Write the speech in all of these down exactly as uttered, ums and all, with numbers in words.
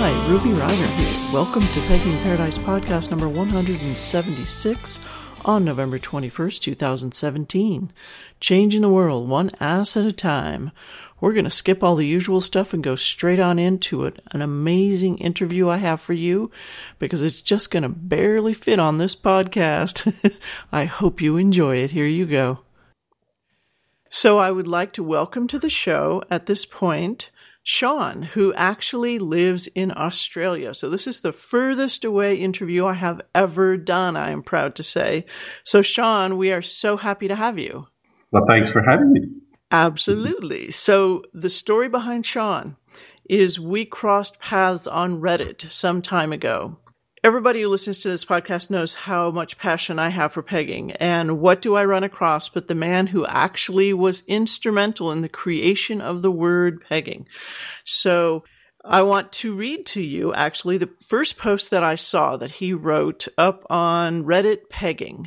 Hi, Ruby Reiner here. Welcome to Pegging Paradise Podcast number one hundred seventy-six on November twenty-first, twenty seventeen. Changing the world one ass at a time. We're going to skip all the usual stuff and go straight on into it. An amazing interview I have for you because it's just going to barely fit on this podcast. I hope you enjoy it. Here you go. So I would like to welcome to the show at this point Sean, who actually lives in Australia. So this is the furthest away interview I have ever done, I am proud to say. So Sean, we are so happy to have you. Well, thanks for having me. Absolutely. So the story behind Sean is we crossed paths on Reddit some time ago. Everybody who listens to this podcast knows how much passion I have for pegging. And what do I run across but the man who actually was instrumental in the creation of the word pegging. So I want to read to you actually the first post that I saw that he wrote up on Reddit pegging.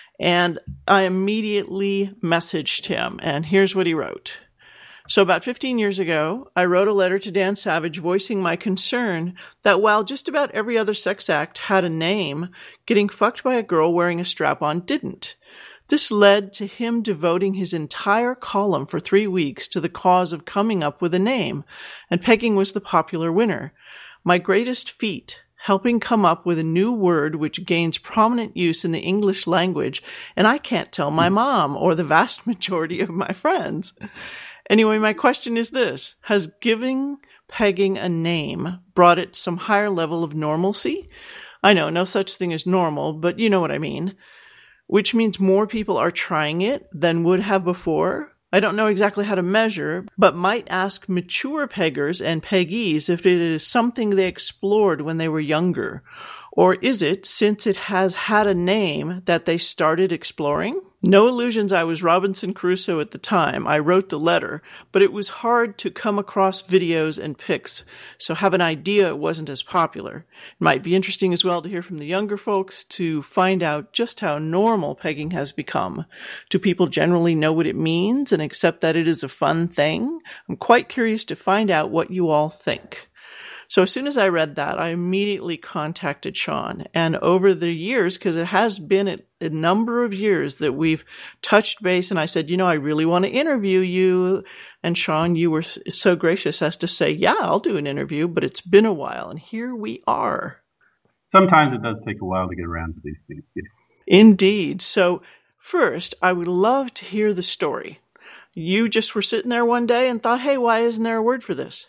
And I immediately messaged him. And here's what he wrote. So about fifteen years ago, I wrote a letter to Dan Savage voicing my concern that while just about every other sex act had a name, getting fucked by a girl wearing a strap-on didn't. This led to him devoting his entire column for three weeks to the cause of coming up with a name, and pegging was the popular winner. My greatest feat, helping come up with a new word which gains prominent use in the English language, and I can't tell my mom or the vast majority of my friends. Anyway, my question is this. Has giving pegging a name brought it some higher level of normalcy? I know, no such thing as normal, but you know what I mean. Which means more people are trying it than would have before. I don't know exactly how to measure, but might ask mature peggers and peggies if it is something they explored when they were younger. Or is it, since it has had a name, that they started exploring? No illusions I was Robinson Crusoe at the time. I wrote the letter, but it was hard to come across videos and pics, so have an idea it wasn't as popular. It might be interesting as well to hear from the younger folks to find out just how normal pegging has become. Do people generally know what it means and accept that it is a fun thing? I'm quite curious to find out what you all think. So as soon as I read that, I immediately contacted Sean. And over the years, because it has been a, a number of years that we've touched base, and I said, you know, I really want to interview you. And Sean, you were so gracious as to say, yeah, I'll do an interview, but it's been a while. And here we are. Sometimes it does take a while to get around to these things. Yeah. Indeed. So first, I would love to hear the story. You just were sitting there one day and thought, hey, why isn't there a word for this?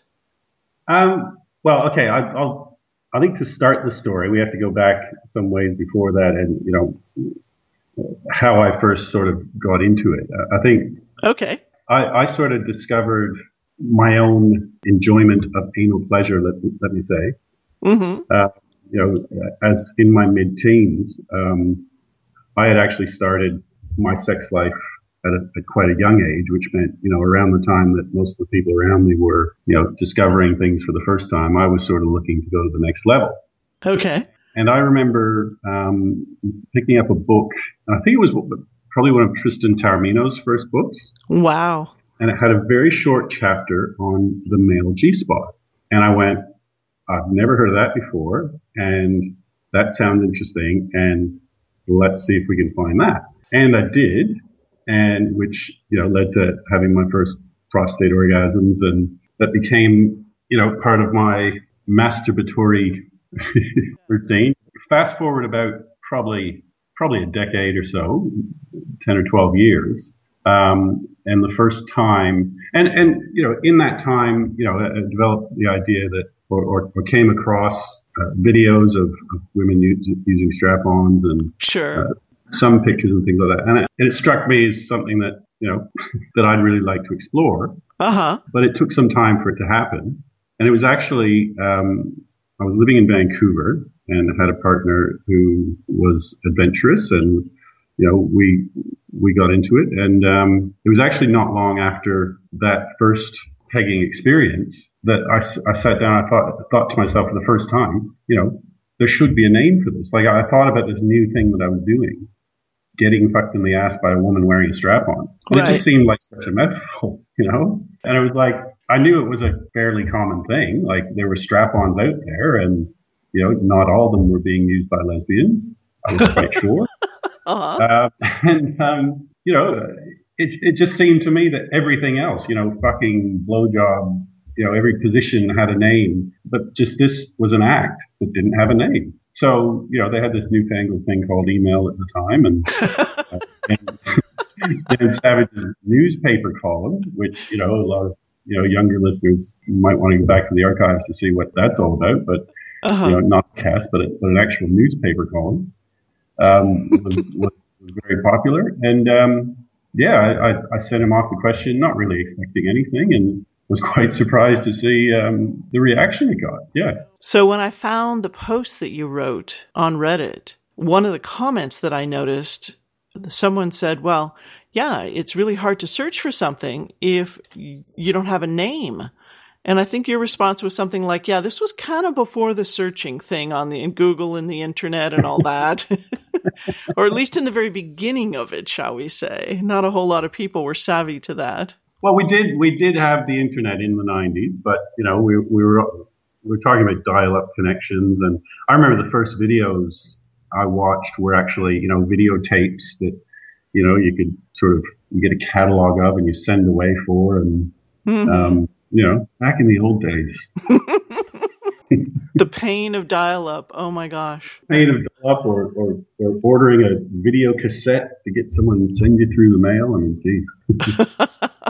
Um. Well, okay, I, I'll, I think to start the story, we have to go back some ways before that and, you know, how I first sort of got into it. I think okay. I, I sort of discovered my own enjoyment of anal pleasure, let, let me say. Mm-hmm. Uh, you know, as in my mid-teens, um, I had actually started my sex life At, a, at quite a young age, which meant, you know, around the time that most of the people around me were, you know, discovering things for the first time, I was sort of looking to go to the next level. Okay. And I remember um, picking up a book, and I think it was probably one of Tristan Taormino's first books. Wow. And it had a very short chapter on the male G-spot. And I went, I've never heard of that before, and that sounds interesting, and let's see if we can find that. And I did. And which, you know, led to having my first prostate orgasms. And that became, you know, part of my masturbatory routine. Fast forward about probably, probably a decade or so, ten or twelve years. Um, and the first time, and, and, you know, in that time, you know, I developed the idea that, or, or, or came across uh, videos of, of women use, using strap-ons and, sure. Uh, some pictures and things like that. And it, and it struck me as something that, you know, that I'd really like to explore. Uh-huh. But it took some time for it to happen. And it was actually, um, I was living in Vancouver and had a partner who was adventurous and, you know, we, we got into it. And, um, it was actually not long after that first pegging experience that I, I sat down, I thought, I thought to myself for the first time, you know, there should be a name for this. Like I thought about this new thing that I was doing. Getting fucked in the ass by a woman wearing a strap-on. And right. It just seemed like such a metaphor, you know? And I was like, I knew it was a fairly common thing. Like there were strap-ons out there, and you know, not all of them were being used by lesbians. I was quite sure. Uh-huh. Uh, and um, you know, it it just seemed to me that everything else, you know, fucking blowjob, you know, every position had a name, but just this was an act that didn't have a name. So you know, they had this newfangled thing called email at the time, and. uh, and Dan Savage's newspaper column, which, you know, a lot of, you know, younger listeners might want to go back to the archives to see what that's all about, but, uh-huh. you know, not a cast, but, a, but an actual newspaper column, um, was, was, was very popular. And, um, yeah, I, I sent him off the question, not really expecting anything, and was quite surprised to see, um, the reaction it got. Yeah. So when I found the post that you wrote on Reddit, one of the comments that I noticed, someone said, well, yeah, it's really hard to search for something if you don't have a name. And I think your response was something like, yeah, this was kind of before the searching thing on the in Google and the internet and all that. Or at least in the very beginning of it, shall we say. Not a whole lot of people were savvy to that. Well, we did we did have the internet in the nineties, but, you know, we, we were we were talking about dial-up connections. And I remember the first videos I watched were actually, you know, videotapes that, you know, you could sort of you get a catalog of and you send away for. And, mm-hmm. um, you know, back in the old days. The pain of dial-up. Oh, my gosh. Pain of dial-up or, or, or ordering a video cassette to get someone to send you through the mail. I mean, geez.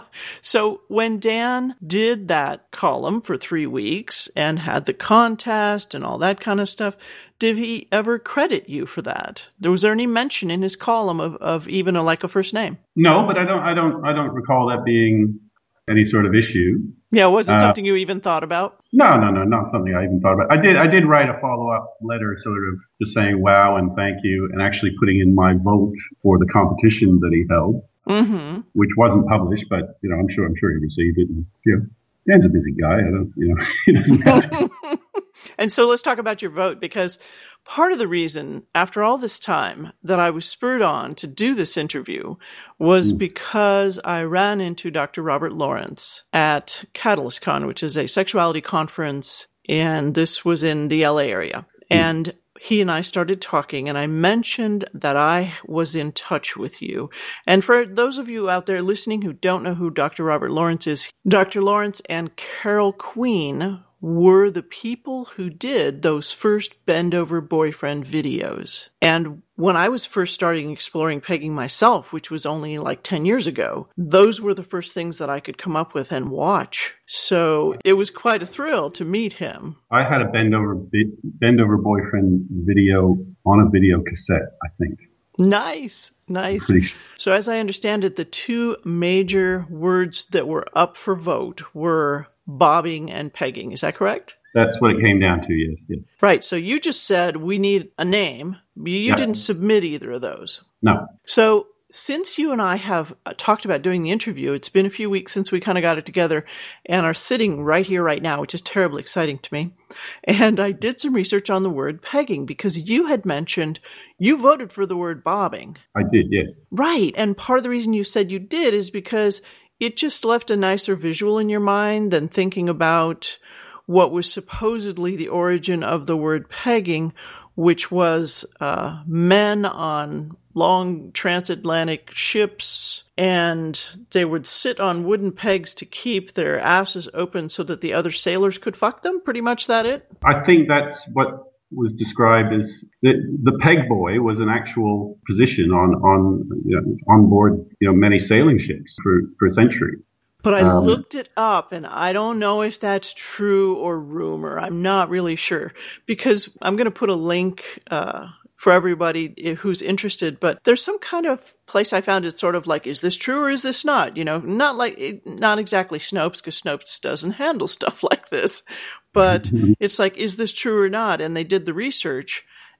So when Dan did that column for three weeks and had the contest and all that kind of stuff, did he ever credit you for that? Was there any mention in his column of, of even a, like a first name? No, but I don't, I don't, I don't recall that being any sort of issue. Yeah, was it uh, something you even thought about? No, no, no, not something I even thought about. I did, I did write a follow-up letter, sort of just saying wow and thank you, and actually putting in my vote for the competition that he held. Mm-hmm. Which wasn't published, but you know, I'm sure I'm sure he received it. And, you know, Dan's a busy guy. I don't, you know, he doesn't have to. And so let's talk about your vote, because part of the reason, after all this time, that I was spurred on to do this interview was mm. because I ran into Doctor Robert Lawrence at CatalystCon, which is a sexuality conference, and this was in the L A area, mm. and he and I started talking, and I mentioned that I was in touch with you. And for those of you out there listening who don't know who Doctor Robert Lawrence is, Doctor Lawrence and Carol Queen were the people who did those first Bend Over Boyfriend videos. And when I was first starting exploring pegging myself, which was only like ten years ago, those were the first things that I could come up with and watch. So it was quite a thrill to meet him. I had a Bend Over, Bend Over Boyfriend video on a video cassette, I think. Nice, nice. So as I understand it, the two major words that were up for vote were bobbing and pegging. Is that correct? That's what it came down to, yes. yes. Right. So you just said we need a name. You, you yeah. didn't submit either of those. No. So since you and I have talked about doing the interview, it's been a few weeks since we kind of got it together and are sitting right here, right now, which is terribly exciting to me. And I did some research on the word pegging because you had mentioned you voted for the word bobbing. I did, yes. Right. And part of the reason you said you did is because it just left a nicer visual in your mind than thinking about what was supposedly the origin of the word pegging, which was uh, men on long transatlantic ships, and they would sit on wooden pegs to keep their asses open so that the other sailors could fuck them. Pretty much that it? I think that's what was described as the, the peg boy was an actual position on on you know, on board you know many sailing ships for, for centuries. But I um, looked it up, and I don't know if that's true or rumor. I'm not really sure, because I'm going to put a link uh, for everybody who's interested. But there's some kind of place I found it's sort of like, is this true or is this not? You know, not like not exactly Snopes, because Snopes doesn't handle stuff like this. But it's like, is this true or not? And they did the research.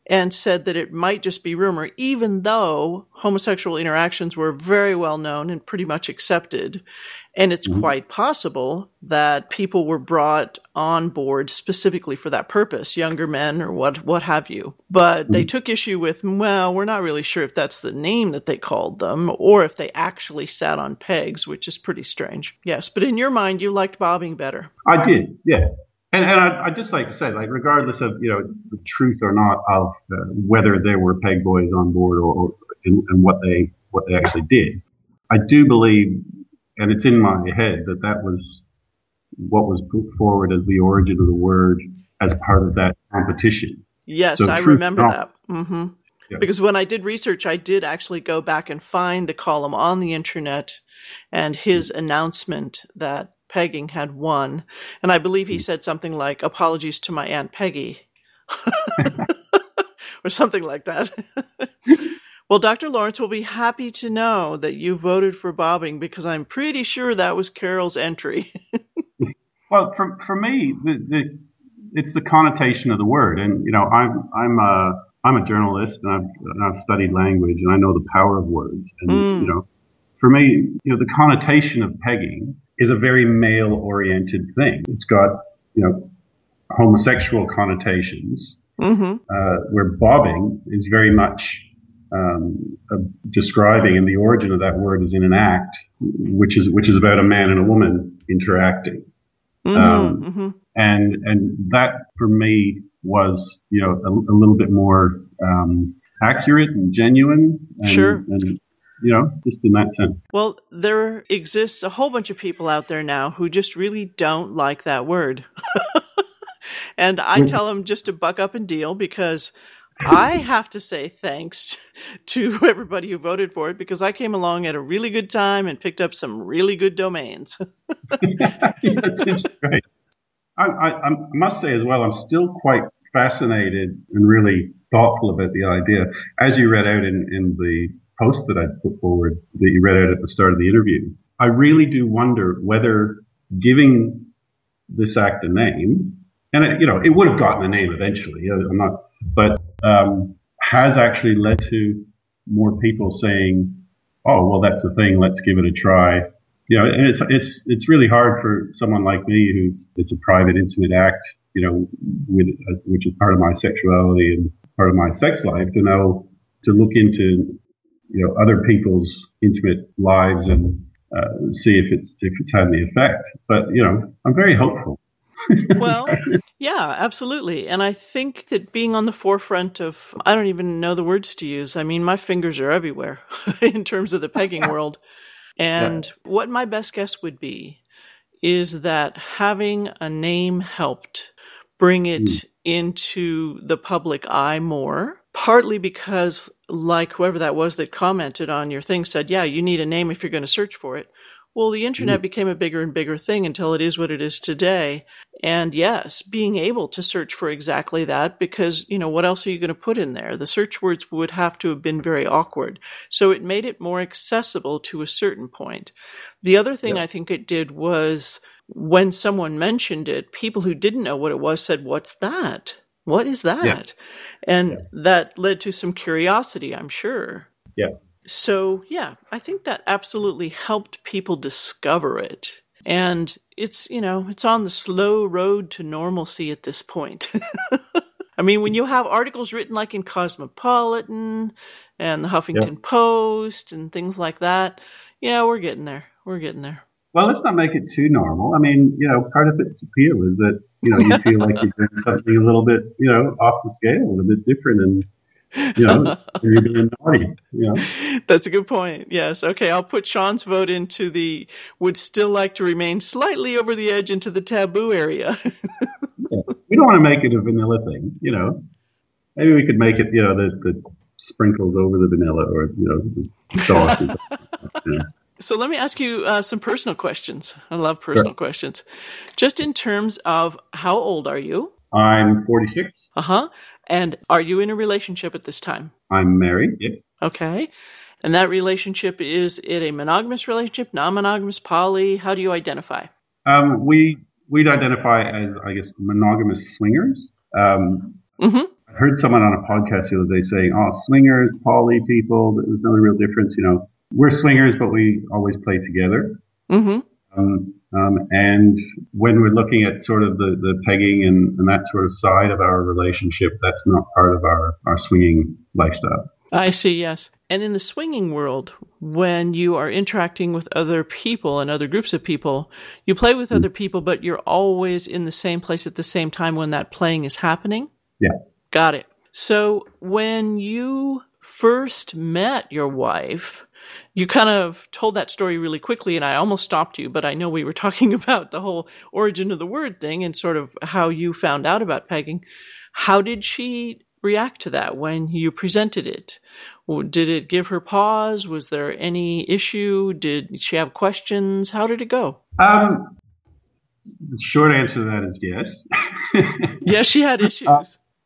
and said that it might just be rumor, even though homosexual interactions were very well known and pretty much accepted. And it's mm-hmm. quite possible that people were brought on board specifically for that purpose, younger men or what what have you. But mm-hmm. they took issue with, well, we're not really sure if that's the name that they called them or if they actually sat on pegs, which is pretty strange. Yes, but in your mind, you liked bobbing better. I did, yeah. And, and I, I just like to say, like, regardless of, you know, the truth or not of uh, whether there were peg boys on board or, or and, and what they what they actually did, I do believe, and it's in my head, that that was what was put forward as the origin of the word as part of that competition. Yes, so I remember that. Mm-hmm. Yeah. Because when I did research, I did actually go back and find the column on the internet and his mm-hmm. announcement that pegging had won. And I believe he said something like, apologies to my Aunt Peggy, or something like that. Well, Doctor Lawrence will be happy to know that you voted for bobbing, because I'm pretty sure that was Carol's entry. Well, for for me, the, the, it's the connotation of the word. And, you know, I'm I'm a, I'm a journalist, and I've, and I've studied language, and I know the power of words. And, mm. you know, for me, you know, the connotation of pegging is a very male-oriented thing. It's got, you know, homosexual connotations, mm-hmm. uh, where bobbing is very much um, uh, describing, and the origin of that word is in an act, which is which is about a man and a woman interacting, mm-hmm, um, mm-hmm. and and that for me was, you know, a, a little bit more um, accurate and genuine. And, sure. And, you know, just in that sense. Well, there exists a whole bunch of people out there now who just really don't like that word. And I tell them just to buck up and deal, because I have to say thanks to everybody who voted for it, because I came along at a really good time and picked up some really good domains. That's great. I, I, I must say as well, I'm still quite fascinated and really thoughtful about the idea. As you read out in, in the post that I put forward, that you read out at the start of the interview, I really do wonder whether giving this act a name, and it, you know, it would have gotten a name eventually, I'm not, but um, has actually led to more people saying, "Oh, well, that's a thing. Let's give it a try." You know, and it's it's it's really hard for someone like me, who's it's a private, intimate act, you know, with uh, which is part of my sexuality and part of my sex life, to know to look into, you know, other people's intimate lives and uh, see if it's if it's had any effect. But, you know, I'm very hopeful. Well, yeah, absolutely. And I think that being on the forefront of, I don't even know the words to use. I mean, my fingers are everywhere in terms of the pegging world. And yeah. What my best guess would be is that having a name helped bring it mm. into the public eye more. Partly because, like whoever that was that commented on your thing said, yeah, you need a name if you're going to search for it. Well, the internet mm. became a bigger and bigger thing until it is what it is today. And yes, being able to search for exactly that, because, you know, what else are you going to put in there? The search words would have to have been very awkward. So it made it more accessible to a certain point. The other thing yeah. I think it did was when someone mentioned it, people who didn't know what it was said, "What's that? What is that?" Yeah. And yeah. that led to some curiosity, I'm sure. Yeah. So, yeah, I think that absolutely helped people discover it. And it's, you know, it's on the slow road to normalcy at this point. I mean, when you have articles written like in Cosmopolitan and the Huffington yeah. Post and things like that, yeah, we're getting there. We're getting there. Well, let's not make it too normal. I mean, you know, part of its appeal is that, you know, you feel like you're doing something a little bit, you know, off the scale, a bit different, and, you know, you're being naughty, you know. That's a good point. Yes. Okay, I'll put Sean's vote into the would still like to remain slightly over the edge into the taboo area. Yeah. We don't want to make it a vanilla thing, you know. Maybe we could make it, you know, the, the sprinkles over the vanilla, or, you know, the sauce. And you know. So let me ask you uh, some personal questions. I love personal sure. questions. Just in terms of, how old are you? I'm forty-six. Uh-huh. And are you in a relationship at this time? I'm married, yes. Okay. And that relationship, is it a monogamous relationship, non-monogamous, poly? How do you identify? Um, we, we'd identify as, I guess, monogamous swingers. Um, mm-hmm. I heard someone on a podcast the other day saying, oh, swingers, poly people, there's no real difference. You know, we're swingers, but we always play together. Mm-hmm. Um, um, and when we're looking at sort of the, the pegging and, and that sort of side of our relationship, that's not part of our, our swinging lifestyle. I see, yes. And in the swinging world, when you are interacting with other people and other groups of people, you play with mm-hmm. other people, but you're always in the same place at the same time when that playing is happening? Yeah. Got it. So when you first met your wife, you kind of told that story really quickly, and I almost stopped you, but I know we were talking about the whole origin of the word thing and sort of how you found out about pegging. How did she react to that when you presented it? Did it give her pause? Was there any issue? Did she have questions? How did it go? Um, the short answer to that is yes. Yes, she had issues. Uh,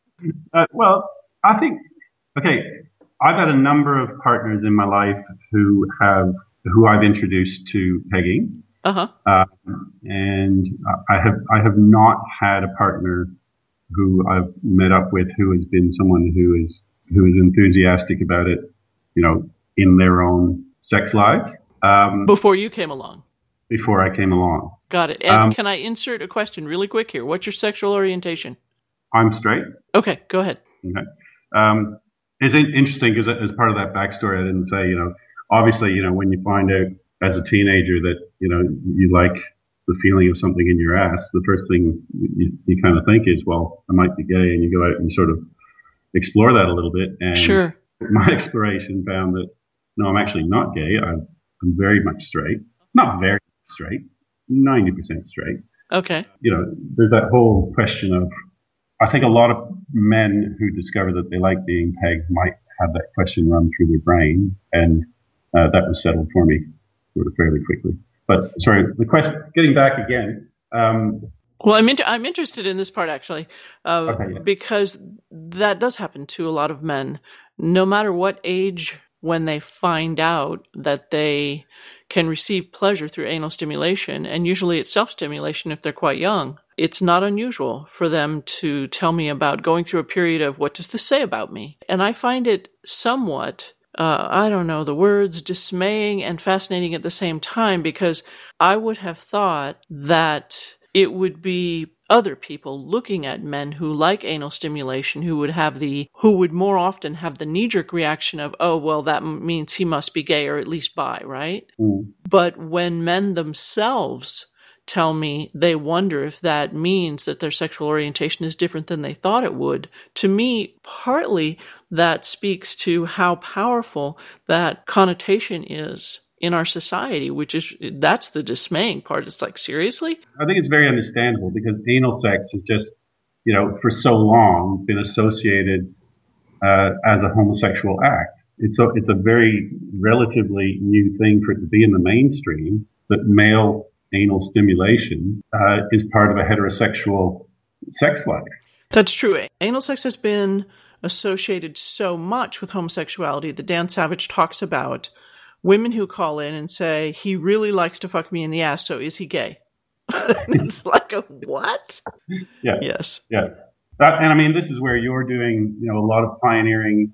uh, well, I think, okay, I've had a number of partners in my life who have who I've introduced to pegging, uh-huh. um, and I have I have not had a partner who I've met up with who has been someone who is who is enthusiastic about it, you know, in their own sex lives. Um, before you came along. Before I came along. Got it. And um, can I insert a question really quick here? What's your sexual orientation? I'm straight. Okay, go ahead. Okay. Um, It's interesting because as part of that backstory, I didn't say, you know, obviously, you know, when you find out as a teenager that, you know, you like the feeling of something in your ass, the first thing you, you kind of think is, well, I might be gay. And you go out and you sort of explore that a little bit. And sure. My exploration found that, no, I'm actually not gay. I'm, I'm very much straight. Not very straight, ninety percent straight. Okay. You know, there's that whole question of, I think a lot of men who discover that they like being pegged might have that question run through their brain, and uh, that was settled for me sort of fairly quickly. But sorry, the question, getting back again. Um, well, I'm inter- I'm interested in this part actually, uh, okay, yeah. because that does happen to a lot of men, no matter what age, when they find out that they can receive pleasure through anal stimulation, and usually it's self-stimulation if they're quite young. It's not unusual for them to tell me about going through a period of, what does this say about me? And I find it somewhat, uh, I don't know, the words dismaying and fascinating at the same time, because I would have thought that it would be other people looking at men who like anal stimulation who would have the, who would more often have the knee-jerk reaction of, oh, well, that means he must be gay or at least bi, right? Mm. But when men themselves tell me they wonder if that means that their sexual orientation is different than they thought it would, to me, partly that speaks to how powerful that connotation is in our society, which is, that's the dismaying part. It's like, seriously? I think it's very understandable because anal sex has just, you know, for so long been associated uh, as a homosexual act. It's a, it's a very relatively new thing for it to be in the mainstream, that male anal stimulation uh, is part of a heterosexual sex life. That's true. Anal sex has been associated so much with homosexuality that Dan Savage talks about women who call in and say, he really likes to fuck me in the ass, so is he gay? It's like a what? Yeah. Yes. Yeah. That, and I mean, this is where you're doing, you know, a lot of pioneering,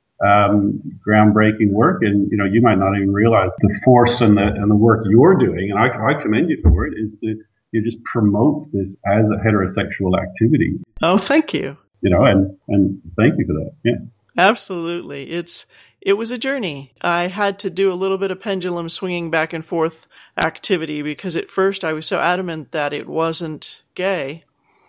um, groundbreaking work, and you know, you might not even realize the force and the and the work you're doing. And I, I commend you for it. Is to you just promote this as a heterosexual activity. Oh, thank you. You know, and and thank you for that. Yeah. Absolutely. It's it was a journey. I had to do a little bit of pendulum swinging back and forth activity, because at first I was so adamant that it wasn't gay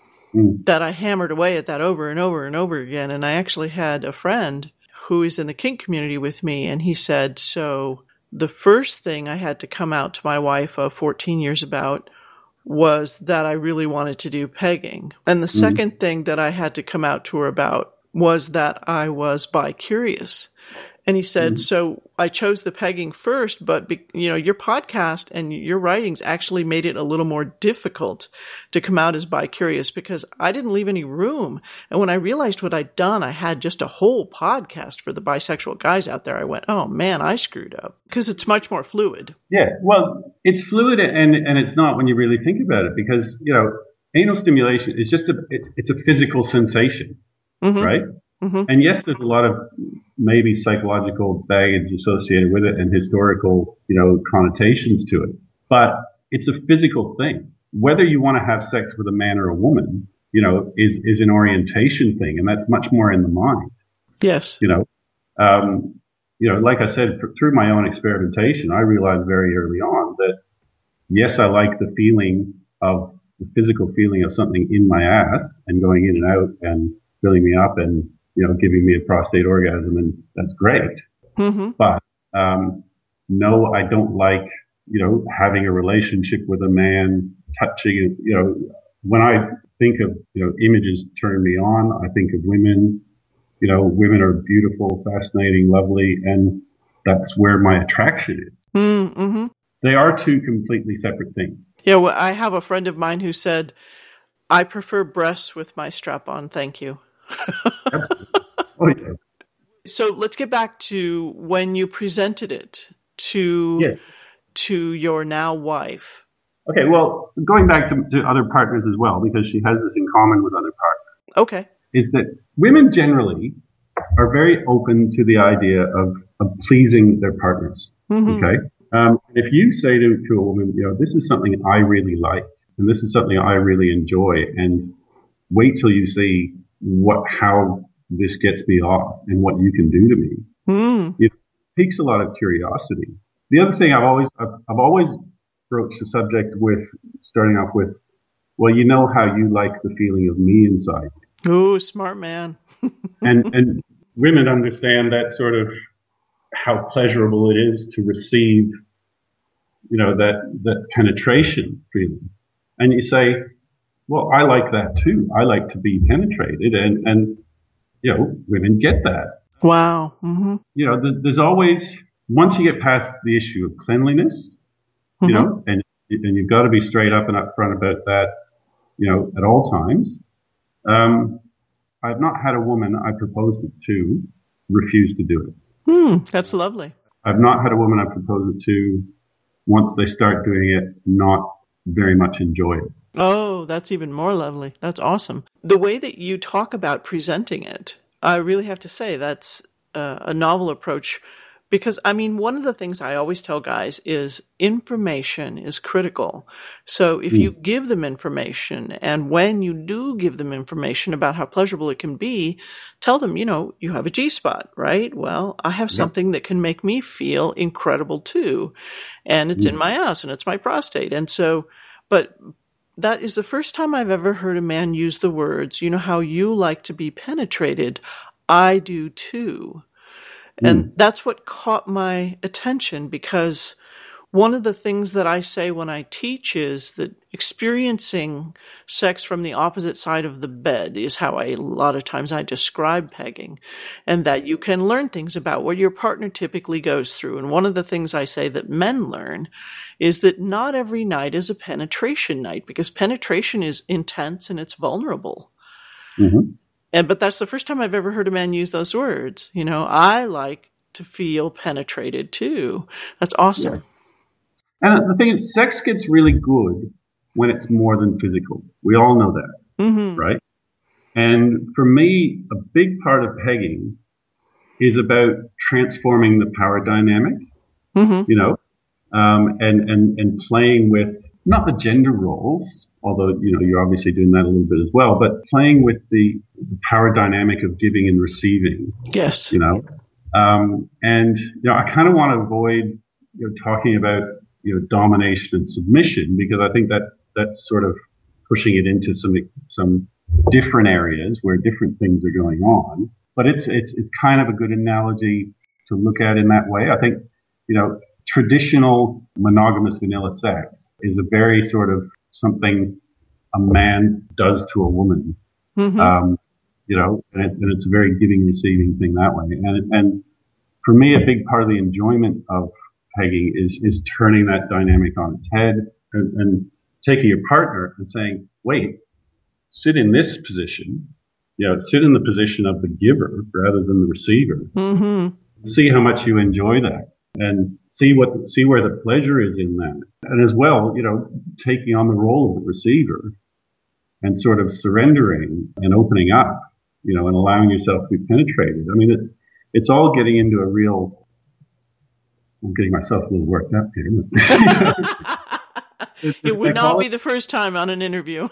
mm. that I hammered away at that over and over and over again. And I actually had a friend who is in the kink community with me, and he said, so the first thing I had to come out to my wife of fourteen years about was that I really wanted to do pegging. And the mm. second thing that I had to come out to her about was that I was bi-curious. And he said, mm-hmm. so I chose the pegging first, but, be, you know, your podcast and your writings actually made it a little more difficult to come out as bi-curious, because I didn't leave any room. And when I realized what I'd done, I had just a whole podcast for the bisexual guys out there. I went, oh man, I screwed up, because it's much more fluid. Yeah, well, it's fluid, and, and it's not when you really think about it, because, you know, anal stimulation is just a, it's, it's a physical sensation. Mm-hmm. right? Mm-hmm. And yes, there's a lot of maybe psychological baggage associated with it and historical, you know, connotations to it. But it's a physical thing. Whether you want to have sex with a man or a woman, you know, is, is an orientation thing. And that's much more in the mind, Yes. you know. Um, you know, like I said, through my own experimentation, I realized very early on that, yes, I like the feeling of the physical feeling of something in my ass and going in and out and filling me up and, you know, giving me a prostate orgasm, and that's great. Mm-hmm. But um, no, I don't like, you know, having a relationship with a man, touching, you know, when I think of, you know, images turn me on, I think of women, you know, women are beautiful, fascinating, lovely, and that's where my attraction is. Mm-hmm. They are two completely separate things. Yeah, well, I have a friend of mine who said, I prefer breasts with my strap on, thank you. Oh, yeah. So let's get back to when you presented it to Yes. to your now wife. Okay, well, going back to, to other partners as well, because she has this in common with other partners, Okay. is that women generally are very open to the idea of, of pleasing their partners. Mm-hmm. Okay? Um, if you say to, to a woman, you know, this is something I really like, and this is something I really enjoy, and wait till you see what how this gets me off and what you can do to me, Mm. it piques a lot of curiosity. The other thing I've always I've, I've always broached the subject with starting off with, well, you know how you like the feeling of me inside, Ooh, smart man. and and women understand that sort of how pleasurable it is to receive, you know, that that penetration feeling, and you say, well, I like that too. I like to be penetrated, and and you know, women get that. Wow. Mm-hmm. You know, th- there's always, once you get past the issue of cleanliness, you Mm-hmm. know, and and you've got to be straight up and upfront about that, you know, at all times. Um, I've not had a woman I proposed it to refuse to do it. Mm, that's lovely. I've not had a woman I proposed it to, once they start doing it, not very much enjoy it. Oh, that's even more lovely. That's awesome. The way that you talk about presenting it, I really have to say that's uh, a novel approach. Because, I mean, one of the things I always tell guys is information is critical. So if you give them information, and when you do give them information about how pleasurable it can be, tell them, you know, you have a G-spot, right? Well, I have something that can make me feel incredible too. And it's in my ass and it's my prostate. And so, but that is the first time I've ever heard a man use the words, you know how you like to be penetrated, I do too. And mm. that's what caught my attention, because one of the things that I say when I teach is that experiencing sex from the opposite side of the bed is how I, a lot of times I describe pegging, and that you can learn things about what your partner typically goes through. And one of the things I say that men learn is that not every night is a penetration night, because penetration is intense and it's vulnerable. Mm-hmm. And, but that's the first time I've ever heard a man use those words. You know, I like to feel penetrated too. That's awesome. Yeah. And the thing is, sex gets really good when it's more than physical. We all know that, mm-hmm. right? And for me, a big part of pegging is about transforming the power dynamic, mm-hmm. you know, um, and, and, and playing with not the gender roles, although, you know, you're obviously doing that a little bit as well, but playing with the, the power dynamic of giving and receiving. Yes. You know, um, and, you know, I kind of want to avoid, you know, talking about, you know, domination and submission, because I think that that's sort of pushing it into some, some different areas where different things are going on. But it's, it's, it's kind of a good analogy to look at in that way. I think, you know, traditional monogamous vanilla sex is a very sort of something a man does to a woman, mm-hmm. um, you know, and, it, and it's a very giving, receiving thing that way. And, and for me, a big part of the enjoyment of pegging is, is turning that dynamic on its head and, and taking your partner and saying, wait, sit in this position, you know, sit in the position of the giver rather than the receiver. Mm-hmm. See how much you enjoy that, and see what, see where the pleasure is in that. And as well, you know, taking on the role of the receiver and sort of surrendering and opening up you know, and allowing yourself to be penetrated. I mean, it's it's all getting into a real. I'm getting myself a little worked up here. it's, it would not be the first time on an interview.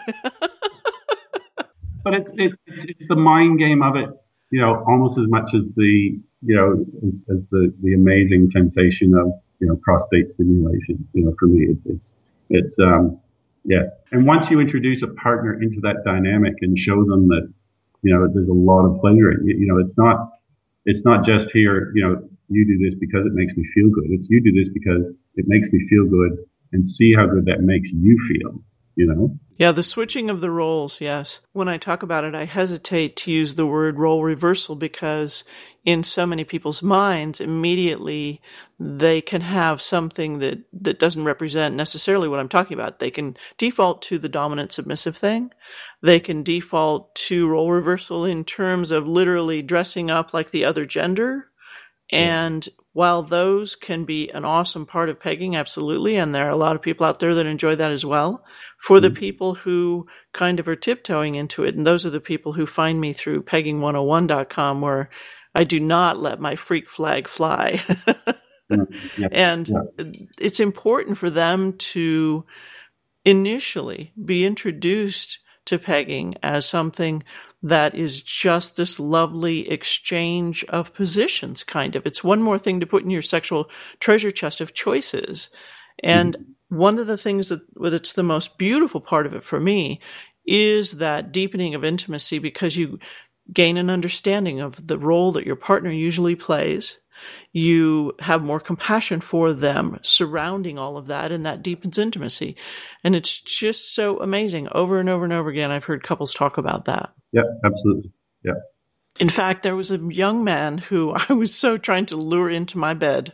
But it's, it's it's the mind game of it, you know, almost as much as the you know as, as the the amazing sensation of you know prostate stimulation. You know, for me, it's it's it's um yeah. And once you introduce a partner into that dynamic and show them that you know there's a lot of pleasure, you, you know, it's not it's not just here, you know, you do this because it makes me feel good. It's you do this because it makes me feel good, and see how good that makes you feel. You know. Yeah, the switching of the roles, yes. When I talk about it, I hesitate to use the word role reversal because in so many people's minds, immediately they can have something that, that doesn't represent necessarily what I'm talking about. They can default to the dominant submissive thing. They can default to role reversal in terms of literally dressing up like the other gender. And while those can be an awesome part of pegging, absolutely, and there are a lot of people out there that enjoy that as well, for the people who kind of are tiptoeing into it, and those are the people who find me through pegging one oh one dot com, where I do not let my freak flag fly. yeah. And yeah. It's important for them to initially be introduced to pegging as something that is just this lovely exchange of positions, kind of. It's one more thing to put in your sexual treasure chest of choices. And mm-hmm. one of the things that that's the most beautiful part of it for me is that deepening of intimacy, because you gain an understanding of the role that your partner usually plays. You have more compassion for them surrounding all of that, and that deepens intimacy. And it's just so amazing. Over and over and over again, I've heard couples talk about that. Yeah, absolutely. Yeah. In fact, there was a young man who I was so trying to lure into my bed.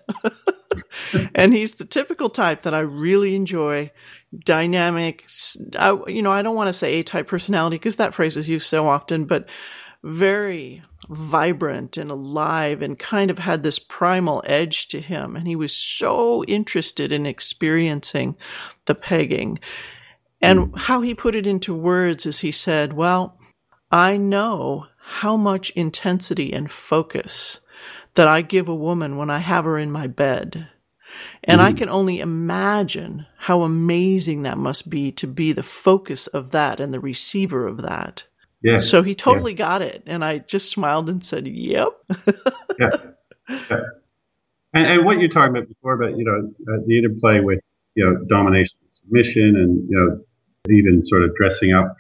And he's the typical type that I really enjoy. Dynamic, I, you know, I don't want to say A-type personality because that phrase is used so often, but very vibrant and alive, and kind of had this primal edge to him. And he was so interested in experiencing the pegging. And how he put it into words is he said, well, I know how much intensity and focus that I give a woman when I have her in my bed. And mm. I can only imagine how amazing that must be to be the focus of that and the receiver of that. Yeah. So he totally yeah. got it. And I just smiled and said, yep. yeah. yeah. And, and what you're talking about before about, you know, uh, the interplay with, you know, domination and submission, and, you know, even sort of dressing up,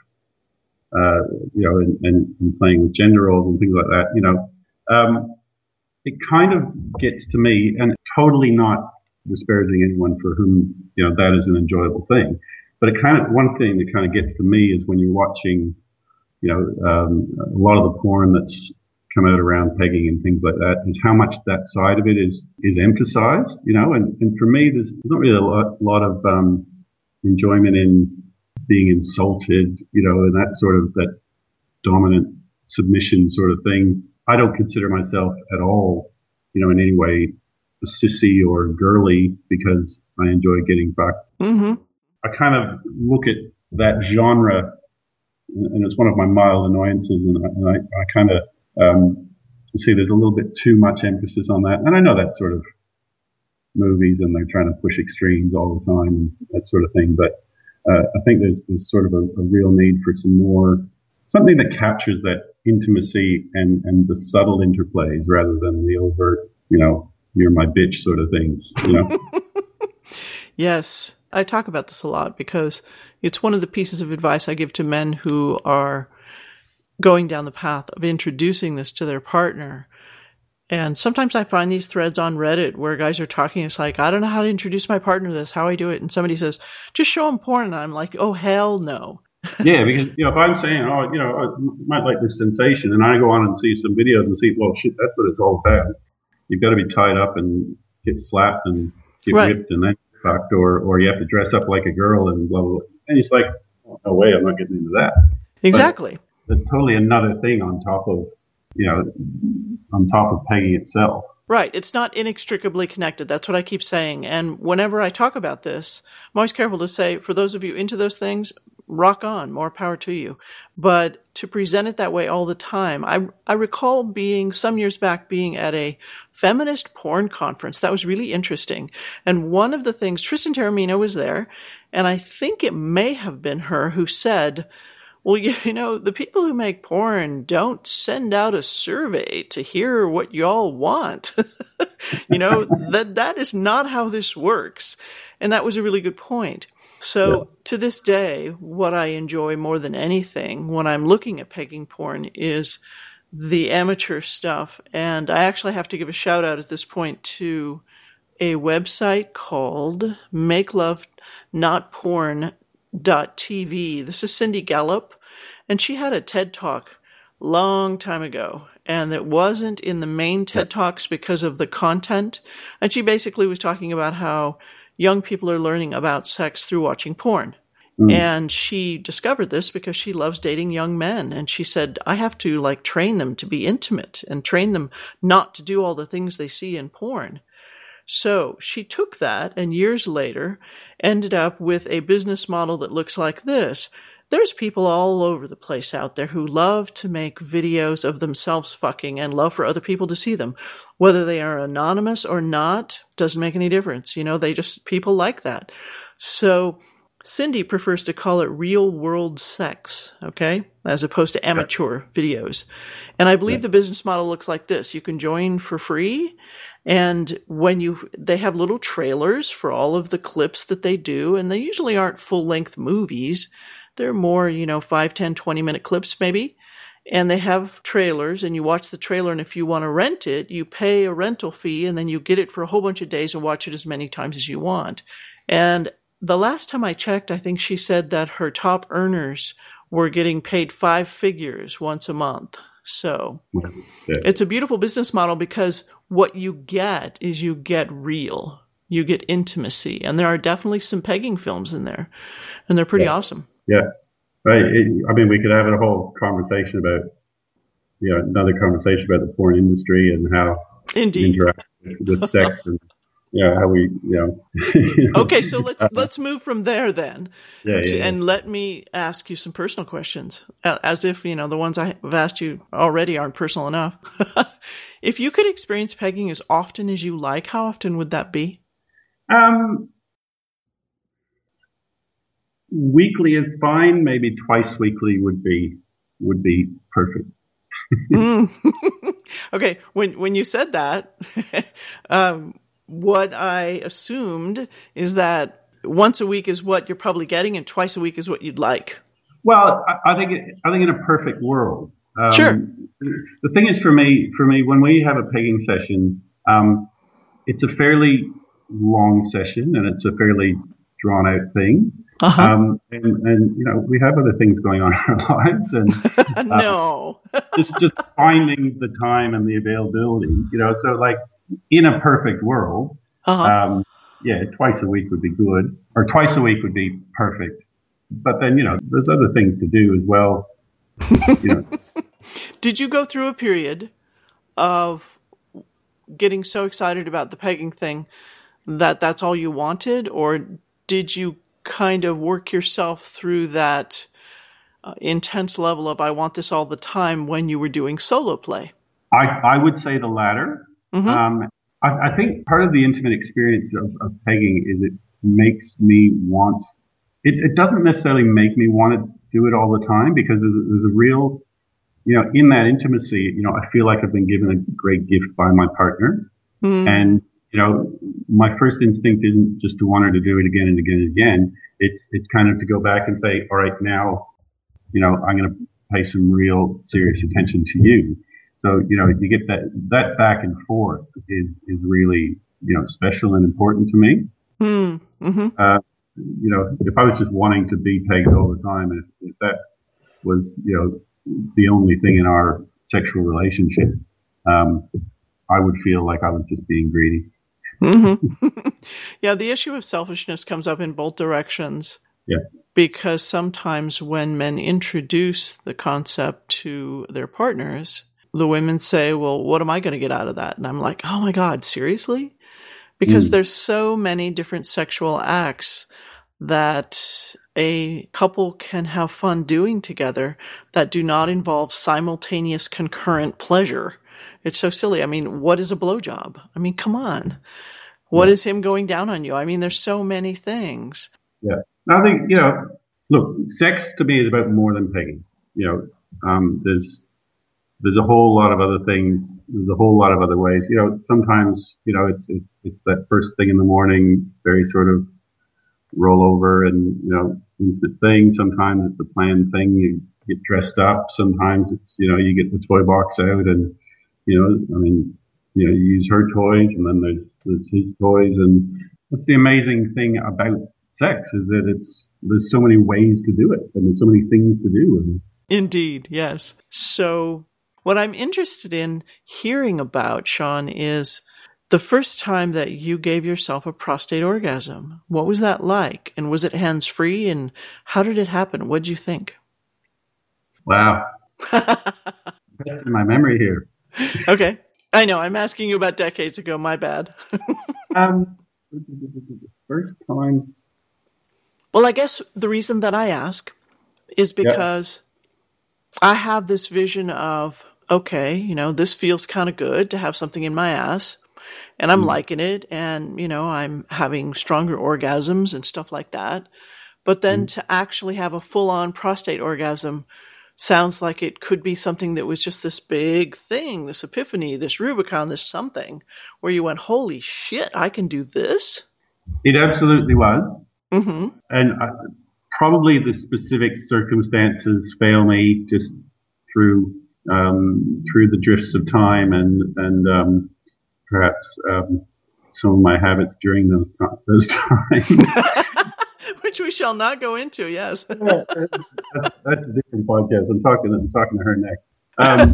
uh, you know, and, and, and playing with gender roles and things like that, you know, um, it kind of gets to me, and totally not disparaging anyone for whom, you know, that is an enjoyable thing. But it kind of, one thing that kind of gets to me is when you're watching, you know, um, a lot of the porn that's come out around pegging and things like that, is how much that side of it is, is emphasized, you know, and, and for me, there's not really a lot, lot of, um, enjoyment in being insulted, you know, and that sort of, that dominant submission sort of thing. I don't consider myself at all, you know, in any way a sissy or girly because I enjoy getting back. Mm-hmm. I kind of look at that genre, and it's one of my mild annoyances, and I, and I, I kind of um, see there's a little bit too much emphasis on that. And I know that's sort of movies, and they're trying to push extremes all the time and that sort of thing. But uh, I think there's, there's sort of a, a real need for some more, something that captures that intimacy and, and the subtle interplays rather than the overt, you know, you're my bitch sort of things, you know? Yes. I talk about this a lot because it's one of the pieces of advice I give to men who are going down the path of introducing this to their partner. And sometimes I find these threads on Reddit where guys are talking. It's like, I don't know how to introduce my partner to this, how I do it. And somebody says, just show them porn. And I'm like, oh, hell no. Yeah, because, you know, if I'm saying, oh, you know, I might like this sensation, and I go on and see some videos and see, well, shit, that's what it's all about. You've got to be tied up and get slapped and get right. whipped and then fucked, or, or you have to dress up like a girl and blah, blah, blah. And it's like, oh, no way, I'm not getting into that. Exactly. But that's totally another thing on top of, you know, on top of pegging itself. Right. It's not inextricably connected. That's what I keep saying. And whenever I talk about this, I'm always careful to say, for those of you into those things, rock on, more power to you. But to present it that way all the time, I I recall being, some years back, being at a feminist porn conference. That was really interesting. And one of the things, Tristan Taormino was there, and I think it may have been her who said, well, you know, the people who make porn don't send out a survey to hear what y'all want. you know, that that is not how this works. And that was a really good point. So yeah. To this day, what I enjoy more than anything when I'm looking at pegging porn is the amateur stuff. And I actually have to give a shout out at this point to a website called make love not porn dot t v. This is Cindy Gallup, and she had a TED Talk long time ago. And it wasn't in the main TED Talks because of the content. And she basically was talking about how young people are learning about sex through watching porn. Mm. And she discovered this because she loves dating young men. And she said, I have to like train them to be intimate and train them not to do all the things they see in porn. So she took that and years later ended up with a business model that looks like this. There's people all over the place out there who love to make videos of themselves fucking and love for other people to see them. Whether they are anonymous or not, doesn't make any difference. You know, they just, people like that. So Cindy prefers to call it real world sex, okay, as opposed to amateur videos. And I believe the business model looks like this. You can join for free. And when you, they have little trailers for all of the clips that they do. And they usually aren't full length movies. They're more, you know, five, ten, twenty minute clips maybe. And they have trailers and you watch the trailer. And if you want to rent it, you pay a rental fee and then you get it for a whole bunch of days and watch it as many times as you want. And the last time I checked, I think she said that her top earners were getting paid five figures once a month. So yeah. It's a beautiful business model because what you get is you get real, you get intimacy. And there are definitely some pegging films in there and they're pretty yeah. awesome. Yeah. Right. It, I mean, we could have a whole conversation about, you know, another conversation about the porn industry and how Indeed. it interacts with sex and, you know, how we, you know. Okay, so let's let's move from there then. Yeah, yeah, and yeah. let me ask you some personal questions, as if, you know, the ones I've asked you already aren't personal enough. If you could experience pegging as often as you like, how often would that be? Um, weekly is fine. Maybe twice weekly would be would be perfect. mm. Okay, when when you said that, um, what I assumed is that once a week is what you're probably getting, and twice a week is what you'd like. Well, I, I think it, I think in a perfect world, um, sure. The thing is, for me, for me, when we have a pegging session, um, it's a fairly long session and it's a fairly drawn out thing. Uh-huh. Um, and, and, you know, we have other things going on in our lives and uh, no, just, just finding the time and the availability, you know, so like in a perfect world, uh-huh. um, yeah, twice a week would be good or twice a week would be perfect. But then, you know, there's other things to do as well. You know. Did you go through a period of getting so excited about the pegging thing that that's all you wanted, or did you kind of work yourself through that uh, intense level of I want this all the time when you were doing solo play? I, I would say the latter. Mm-hmm. Um, I, I think part of the intimate experience of, of pegging is it makes me want, it, it doesn't necessarily make me want to do it all the time because there's, there's a real, you know, in that intimacy, you know, I feel like I've been given a great gift by my partner. Mm. And, you know, my first instinct isn't just to want her to do it again and again and again. It's, it's kind of to go back and say, all right, now, you know, I'm going to pay some real serious attention to you. So, you know, you get that, that back and forth is, is really, you know, special and important to me. Mm. Mm-hmm. Uh, you know, if I was just wanting to be pegged all the time, if, if that was, you know, the only thing in our sexual relationship, um, I would feel like I was just being greedy. Mm-hmm. Yeah, the issue of selfishness comes up in both directions. Yeah. Because sometimes when men introduce the concept to their partners, the women say, well, what am I going to get out of that? And I'm like, oh my God, seriously? Because mm. there's so many different sexual acts that a couple can have fun doing together that do not involve simultaneous concurrent pleasure. It's so silly. I mean, what is a blowjob? I mean, come on. What Yeah. is him going down on you? I mean, there's so many things. Yeah. I think, you know, look, sex to me is about more than pegging. You know, um, there's, there's a whole lot of other things. There's a whole lot of other ways. You know, sometimes, you know, it's, it's, it's that first thing in the morning, very sort of roll over and, you know, intimate thing. Sometimes it's a planned thing. You get dressed up. Sometimes it's, you know, you get the toy box out and, you know, I mean, you know, you use her toys and then there's, there's his toys. And that's the amazing thing about sex is that it's, there's so many ways to do it and there's so many things to do. And, Indeed, yes. So what I'm interested in hearing about, Sean, is the first time that you gave yourself a prostate orgasm. What was that like? And was it hands-free? And how did it happen? What did you think? wow. Testing my memory here. Okay. I know. I'm asking you about decades ago. My bad. um, first time. Well, I guess the reason that I ask is because yeah. I have this vision of, okay, you know, this feels kind of good to have something in my ass and I'm mm. liking it. And, you know, I'm having stronger orgasms and stuff like that. But then mm. to actually have a full on prostate orgasm sounds like it could be something that was just this big thing, this epiphany, this Rubicon, this something where you went, holy shit, I can do this. It absolutely was. Mm-hmm. And I, probably the specific circumstances fail me just through um, through the drifts of time and and um, perhaps um, some of my habits during those to- those times, which we shall not go into. Yes, yeah, that's, that's a different podcast. I'm talking I'm talking to her next. Um,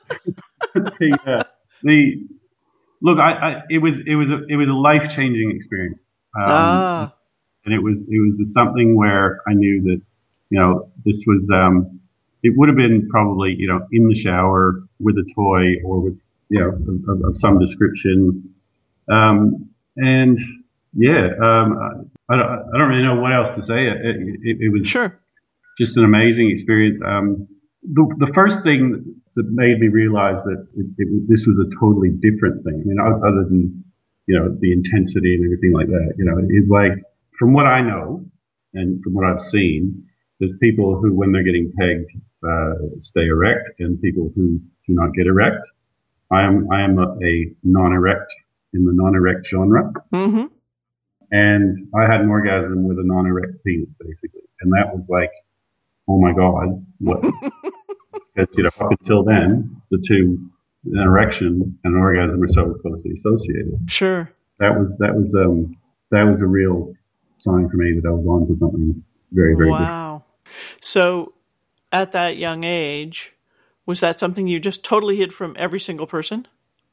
the, uh, the look, I, I it was it was a it was a life changing experience. Um, ah. And it was it was something where I knew that, you know, this was um, it would have been probably, you know, in the shower with a toy or with, you know, of, of some description, um, and yeah, um, I, don't, I don't really know what else to say. It, it, it was sure. just an amazing experience. Um, the, the first thing that made me realize that it, it, this was a totally different thing. I mean, other than, you know, the intensity and everything like that, you know, it's like, from what I know and from what I've seen, there's people who, when they're getting pegged, uh, stay erect, and people who do not get erect. I am I am a, a non-erect in the non-erect genre, mm-hmm. and I had an orgasm with a non-erect penis, basically, and that was like, oh my god, what? Because, you know, up until then, the two, an erection and an orgasm were so closely associated. Sure. That was that was um that was a real sign for me that I was on to something very, very wow. Good. So at that young age, was that something you just totally hid from every single person?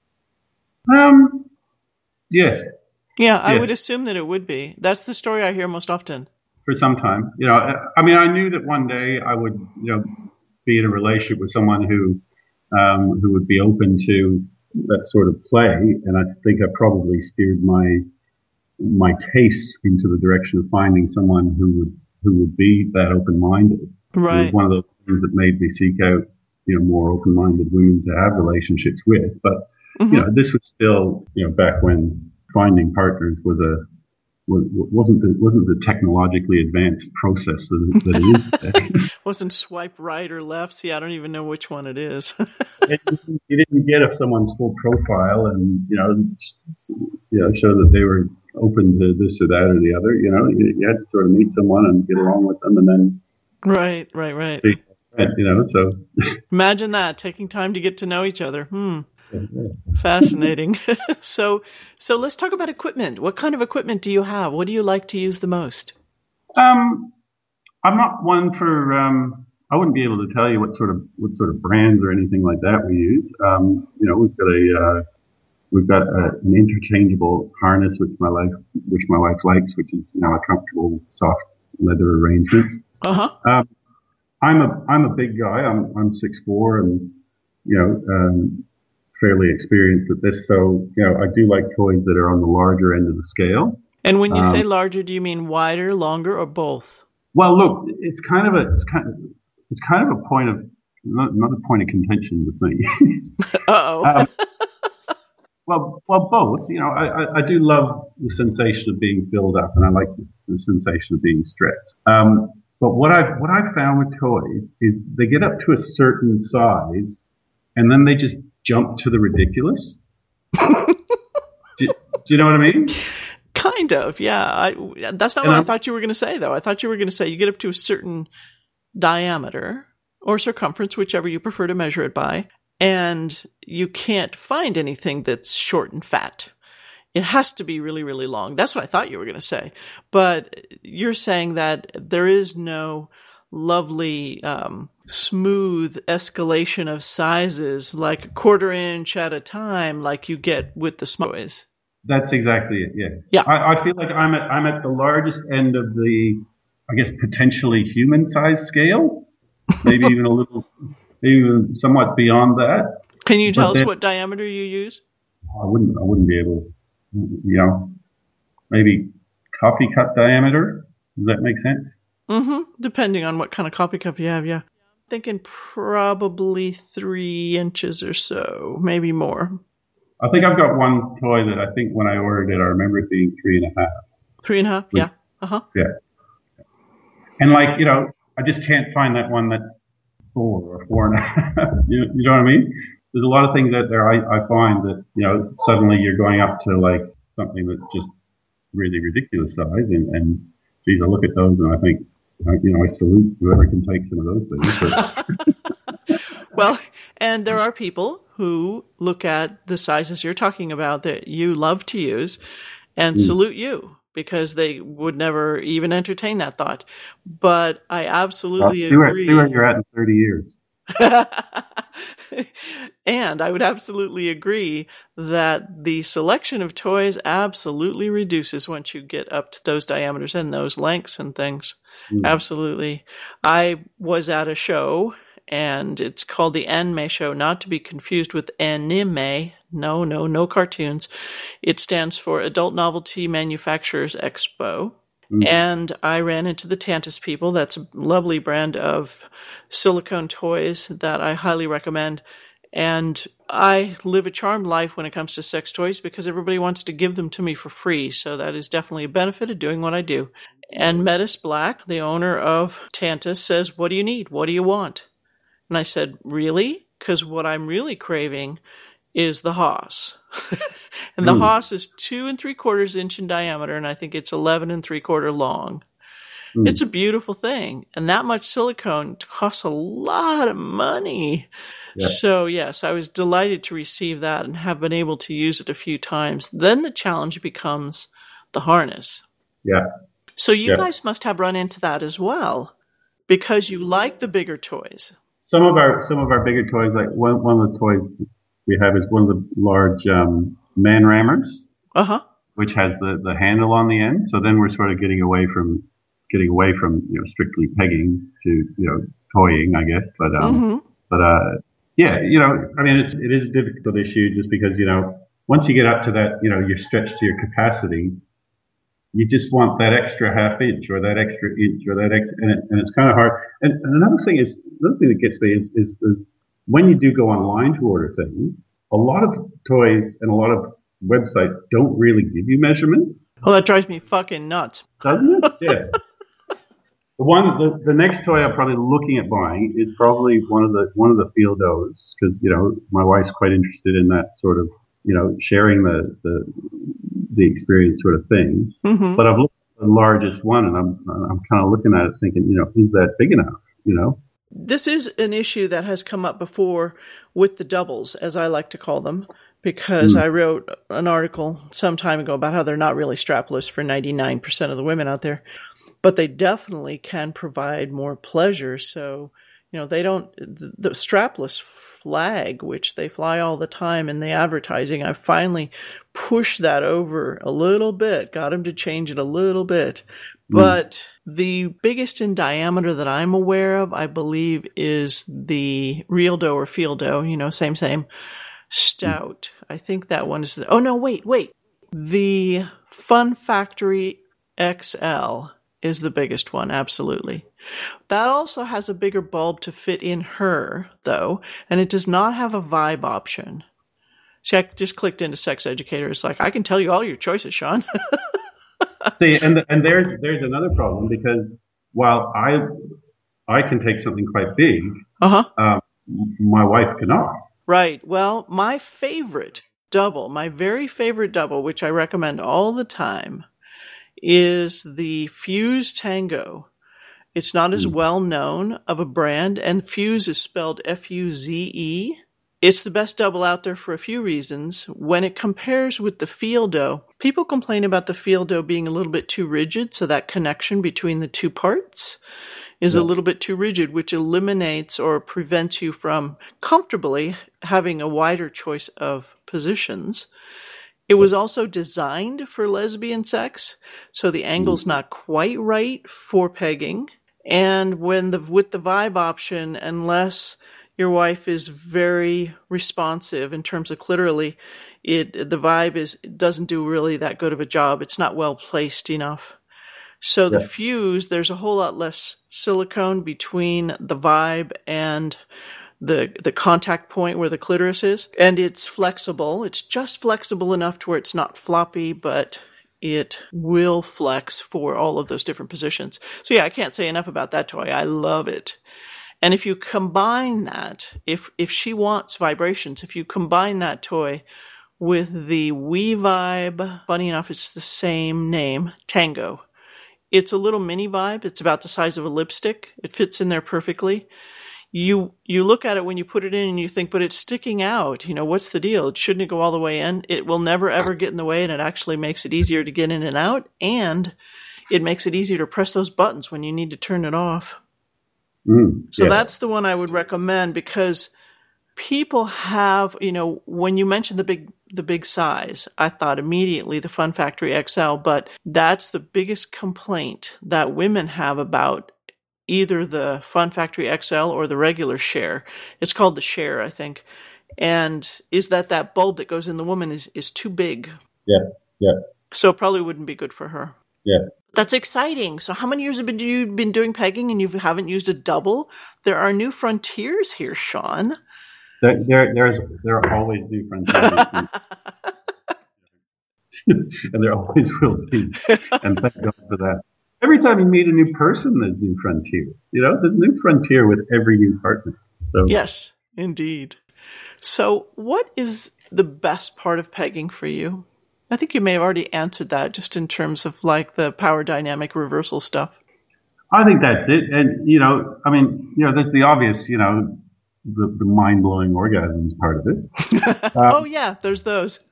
Um, yes. Yeah, I yes. would assume that it would be. That's the story I hear most often. For some time. You know, I mean, I knew that one day I would, you know, be in a relationship with someone who, um, who would be open to that sort of play. And I think I probably steered my my tastes into the direction of finding someone who would who would be that open-minded. Right. It was one of those things that made me seek out, you know, more open-minded women to have relationships with. But mm-hmm. you know, this was still, you know, back when finding partners was a was, wasn't the wasn't the technologically advanced process that, that it is today. Wasn't swipe right or left. See, I don't even know which one it is. it, you didn't get if someone's full profile and, you know, you know, show that they were open to this or that or the other. You know, you, you had to sort of meet someone and get along with them, and then right, right, right. See, you know, so imagine that, taking time to get to know each other. Hmm. Yeah, yeah. Fascinating. so, so let's talk about equipment. What kind of equipment do you have? What do you like to use the most? Um, I'm not one for. Um, I wouldn't be able to tell you what sort of what sort of brands or anything like that we use. Um, you know, we've got a uh, we've got a, an interchangeable harness which my wife which my wife likes, which is, you know, a comfortable soft leather arrangement. Uh huh. Um, I'm a I'm a big guy. I'm I'm six foot four and, you know, um, fairly experienced at this. So, you know, I do like toys that are on the larger end of the scale. And when you um, say larger, do you mean wider, longer, or both? Well, look, it's kind of a it's kind of it's kind of a point of another point of contention with me. Uh-oh. um, well, well, both. You know, I, I, I do love the sensation of being filled up, and I like the, the sensation of being stretched. Um, but what I've what I've found with toys is they get up to a certain size, and then they just jump to the ridiculous. do, do you know what I mean? Kind of, yeah. I, that's not And what I'm, I thought you were going to say, though. I thought you were going to say you get up to a certain diameter or circumference, whichever you prefer to measure it by, and you can't find anything that's short and fat. It has to be really, really long. That's what I thought you were going to say. But you're saying that there is no lovely, um, smooth escalation of sizes, like a quarter inch at a time, like you get with the small toys. That's exactly it. Yeah. Yeah. I, I feel like I'm at I'm at the largest end of the, I guess, potentially human size scale. Maybe even a little, maybe even somewhat beyond that. Can you tell But us then, what diameter you use? I wouldn't. I wouldn't be able. You know, maybe coffee cup diameter. Does that make sense? Mm-hmm. Depending on what kind of coffee cup you have, yeah. Thinking probably three inches or so, maybe more. I think I've got one toy that I think when I ordered it, I remember it being three and a half. Three and a half, yeah. Uh-huh. Yeah. And like, you know, I just can't find that one that's four or four and a half. you, you know what I mean? There's a lot of things out there I, I find that, you know, suddenly you're going up to like something that's just really ridiculous size. And, and geez, I look at those and I think, you know, I salute whoever can take some of those things. But. Well, and there are people who look at the sizes you're talking about that you love to use and mm. salute you because they would never even entertain that thought. But I absolutely well, see agree. Where, see where you're at in thirty years. And I would absolutely agree that the selection of toys absolutely reduces once you get up to those diameters and those lengths and things. Mm. Absolutely. I was at a show, and it's called the Anime Show, not to be confused with anime. No, no, no cartoons. It stands for Adult Novelty Manufacturers Expo. Mm. And I ran into the Tantus people. That's a lovely brand of silicone toys that I highly recommend. And I live a charmed life when it comes to sex toys because everybody wants to give them to me for free. So that is definitely a benefit of doing what I do. And Metis Black, the owner of Tantus, says, "What do you need? What do you want?" And I said, "Really? Because what I'm really craving is the Haas." And the mm. Haas is two and three quarters inch in diameter, and I think it's eleven and three quarter long. Mm. It's a beautiful thing. And that much silicone costs a lot of money. Yeah. So, yes, I was delighted to receive that and have been able to use it a few times. Then the challenge becomes the harness. Yeah. So you yeah. guys must have run into that as well because you like the bigger toys. Some of our some of our bigger toys, like one one of the toys we have is one of the large um, man rammers, uh-huh. which has the, the handle on the end. So then we're sort of getting away from getting away from you know strictly pegging to you know toying, I guess. But um, mm-hmm. but uh, yeah, you know, I mean, it's it is a difficult issue just because you know once you get up to that, you know, you're stretched to your capacity. You just want that extra half inch or that extra inch or that extra, and, it, and it's kind of hard. And, and another thing is, another thing that gets me is, is the, when you do go online to order things, a lot of toys and a lot of websites don't really give you measurements. Oh, that drives me fucking nuts. Doesn't it? Yeah. The one, the, the next toy I'm probably looking at buying is probably one of the one of the Fieldos because you know my wife's quite interested in that sort of you know sharing the the. the experience sort of thing. Mm-hmm. But I've looked at the largest one and I'm I'm kind of looking at it thinking, you know, is that big enough, you know? This is an issue that has come up before with the doubles, as I like to call them, because mm. I wrote an article some time ago about how they're not really strapless for ninety-nine percent of the women out there, but they definitely can provide more pleasure. So, you know, they don't, the, the strapless flag, which they fly all the time in the advertising, I finally pushed that over a little bit, got him to change it a little bit. But mm. the biggest in diameter that I'm aware of, I believe, is the Realdo or Fieldo, you know, same, same, stout. Mm. I think that one is, the, oh no, wait, wait. The Fun Factory X L is the biggest one, absolutely. That also has a bigger bulb to fit in her, though, and it does not have a vibe option. See, I just clicked into Sex Educator. It's like, I can tell you all your choices, Sean. See, and and there's there's another problem, because while I I can take something quite big, uh-huh. um, my wife cannot. Right. Well, my favorite double, my very favorite double, which I recommend all the time, is the Fuse Tango. It's not as well known of a brand, and Fuse is spelled F U Z E. It's the best double out there for a few reasons. When it compares with the Fieldo, people complain about the Fieldo being a little bit too rigid, so that connection between the two parts is yeah. a little bit too rigid, which eliminates or prevents you from comfortably having a wider choice of positions. It was also designed for lesbian sex, so the angle's not quite right for pegging. And when the with the vibe option, unless your wife is very responsive in terms of clitorally, it the vibe is doesn't do really that good of a job. It's not well placed enough. So yeah. the Fuse, there's a whole lot less silicone between the vibe and the the contact point where the clitoris is, and it's flexible. It's just flexible enough to where it's not floppy, but it will flex for all of those different positions. So yeah, I can't say enough about that toy. I love it. And if you combine that, if if she wants vibrations, if you combine that toy with the We-Vibe, funny enough, it's the same name, Tango. It's a little mini vibe. It's about the size of a lipstick. It fits in there perfectly. You you look at it when you put it in and you think, but it's sticking out. You know, what's the deal? It shouldn't go all the way in. It will never, ever get in the way, and it actually makes it easier to get in and out, and it makes it easier to press those buttons when you need to turn it off. Mm, so yeah. that's the one I would recommend, because people have, you know, when you mentioned the big the big size, I thought immediately the Fun Factory X L, but that's the biggest complaint that women have about either the Fun Factory X L or the regular Share. It's called the Share, I think. And is that that bulb that goes in the woman is, is too big. Yeah, yeah. So it probably wouldn't be good for her. Yeah. That's exciting. So how many years have been, you been doing pegging and you haven't used a double? There are new frontiers here, Sean. There, there, there's, there are always new frontiers. And there always will be. And thank God for that. Every time you meet a new person, there's new frontiers. You know, there's a new frontier with every new partner. So. Yes, indeed. So what is the best part of pegging for you? I think you may have already answered that, just in terms of like the power dynamic reversal stuff. I think that's it. And, you know, I mean, you know, there's the obvious, you know, the, the mind-blowing orgasms part of it. Um, oh, yeah, there's those.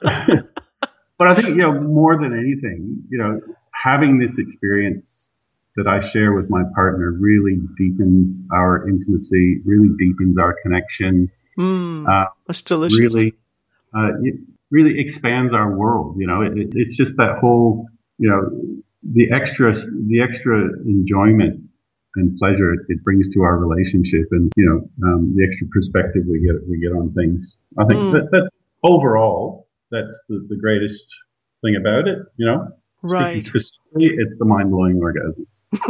But I think, you know, more than anything, you know, having this experience that I share with my partner really deepens our intimacy, really deepens our connection. Mm, uh, that's delicious. Really, uh, it really expands our world. You know, it, it, it's just that whole, you know, the extra, the extra enjoyment and pleasure it, it brings to our relationship, and you know, um, the extra perspective we get we get on things. I think mm. that that's overall that's the, the greatest thing about it. You know. Right. Specifically, it's the mind-blowing orgasm.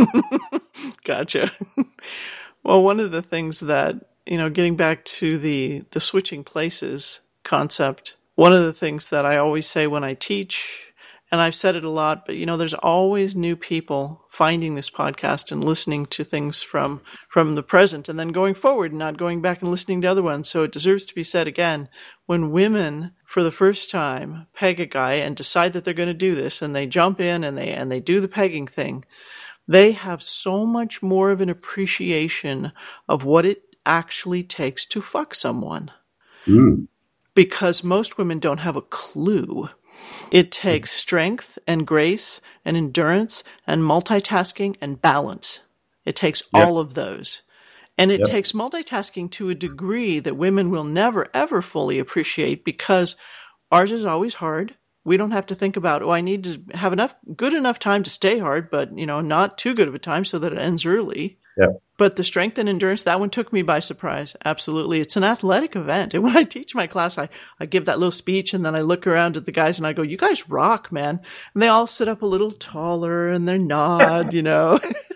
Gotcha. Well, one of the things that, you know, getting back to the, the switching places concept, one of the things that I always say when I teach, and I've said it a lot, but, you know, there's always new people finding this podcast and listening to things from, from the present and then going forward and not going back and listening to other ones. So it deserves to be said again, when women, for the first time, peg a guy and decide that they're going to do this, and they jump in and they, and they do the pegging thing, they have so much more of an appreciation of what it actually takes to fuck someone. Mm. Because most women don't have a clue. It takes strength and grace and endurance and multitasking and balance. It takes yep. all of those. And it yep. takes multitasking to a degree that women will never, ever fully appreciate, because ours is always hard. We don't have to think about, oh, I need to have enough, good enough time to stay hard, but, you know, not too good of a time so that it ends early. Yeah. But the strength and endurance, that one took me by surprise. Absolutely. It's an athletic event. And when I teach my class, I, I give that little speech and then I look around at the guys and I go, you guys rock, man. And they all sit up a little taller and they nod, you know.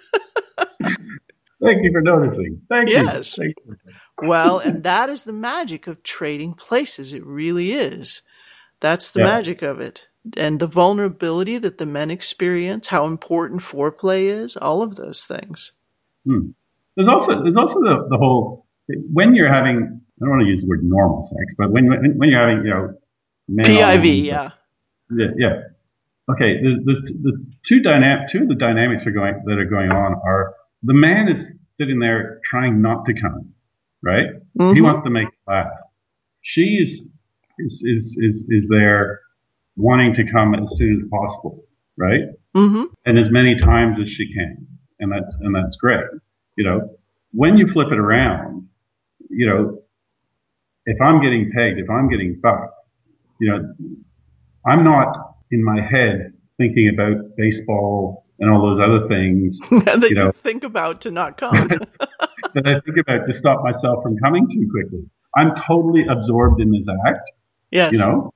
Thank you for noticing. Thank yes. you. Thank you. Well, and that is the magic of trading places. It really is. That's the yeah. magic of it. And the vulnerability that the men experience, how important foreplay is, all of those things. Hmm. There's also there's also the, the whole, when you're having, I don't want to use the word normal sex, but when when, when you're having, you know, P I V, yeah. yeah. Yeah. Okay, there's, there's the two dynamic two of the dynamics are going that are going on are the man is sitting there trying not to come, right? Mm-hmm. He wants to make it last. She is is is is, is there wanting to come as soon as possible, right? Mm-hmm. And as many times as she can, and that's and that's great. You know, when you flip it around, you know, if I'm getting pegged, if I'm getting fucked, you know, I'm not in my head thinking about baseball and all those other things that you, you know, think about to not come. that I think about to stop myself from coming too quickly. I'm totally absorbed in this act. Yes. You know,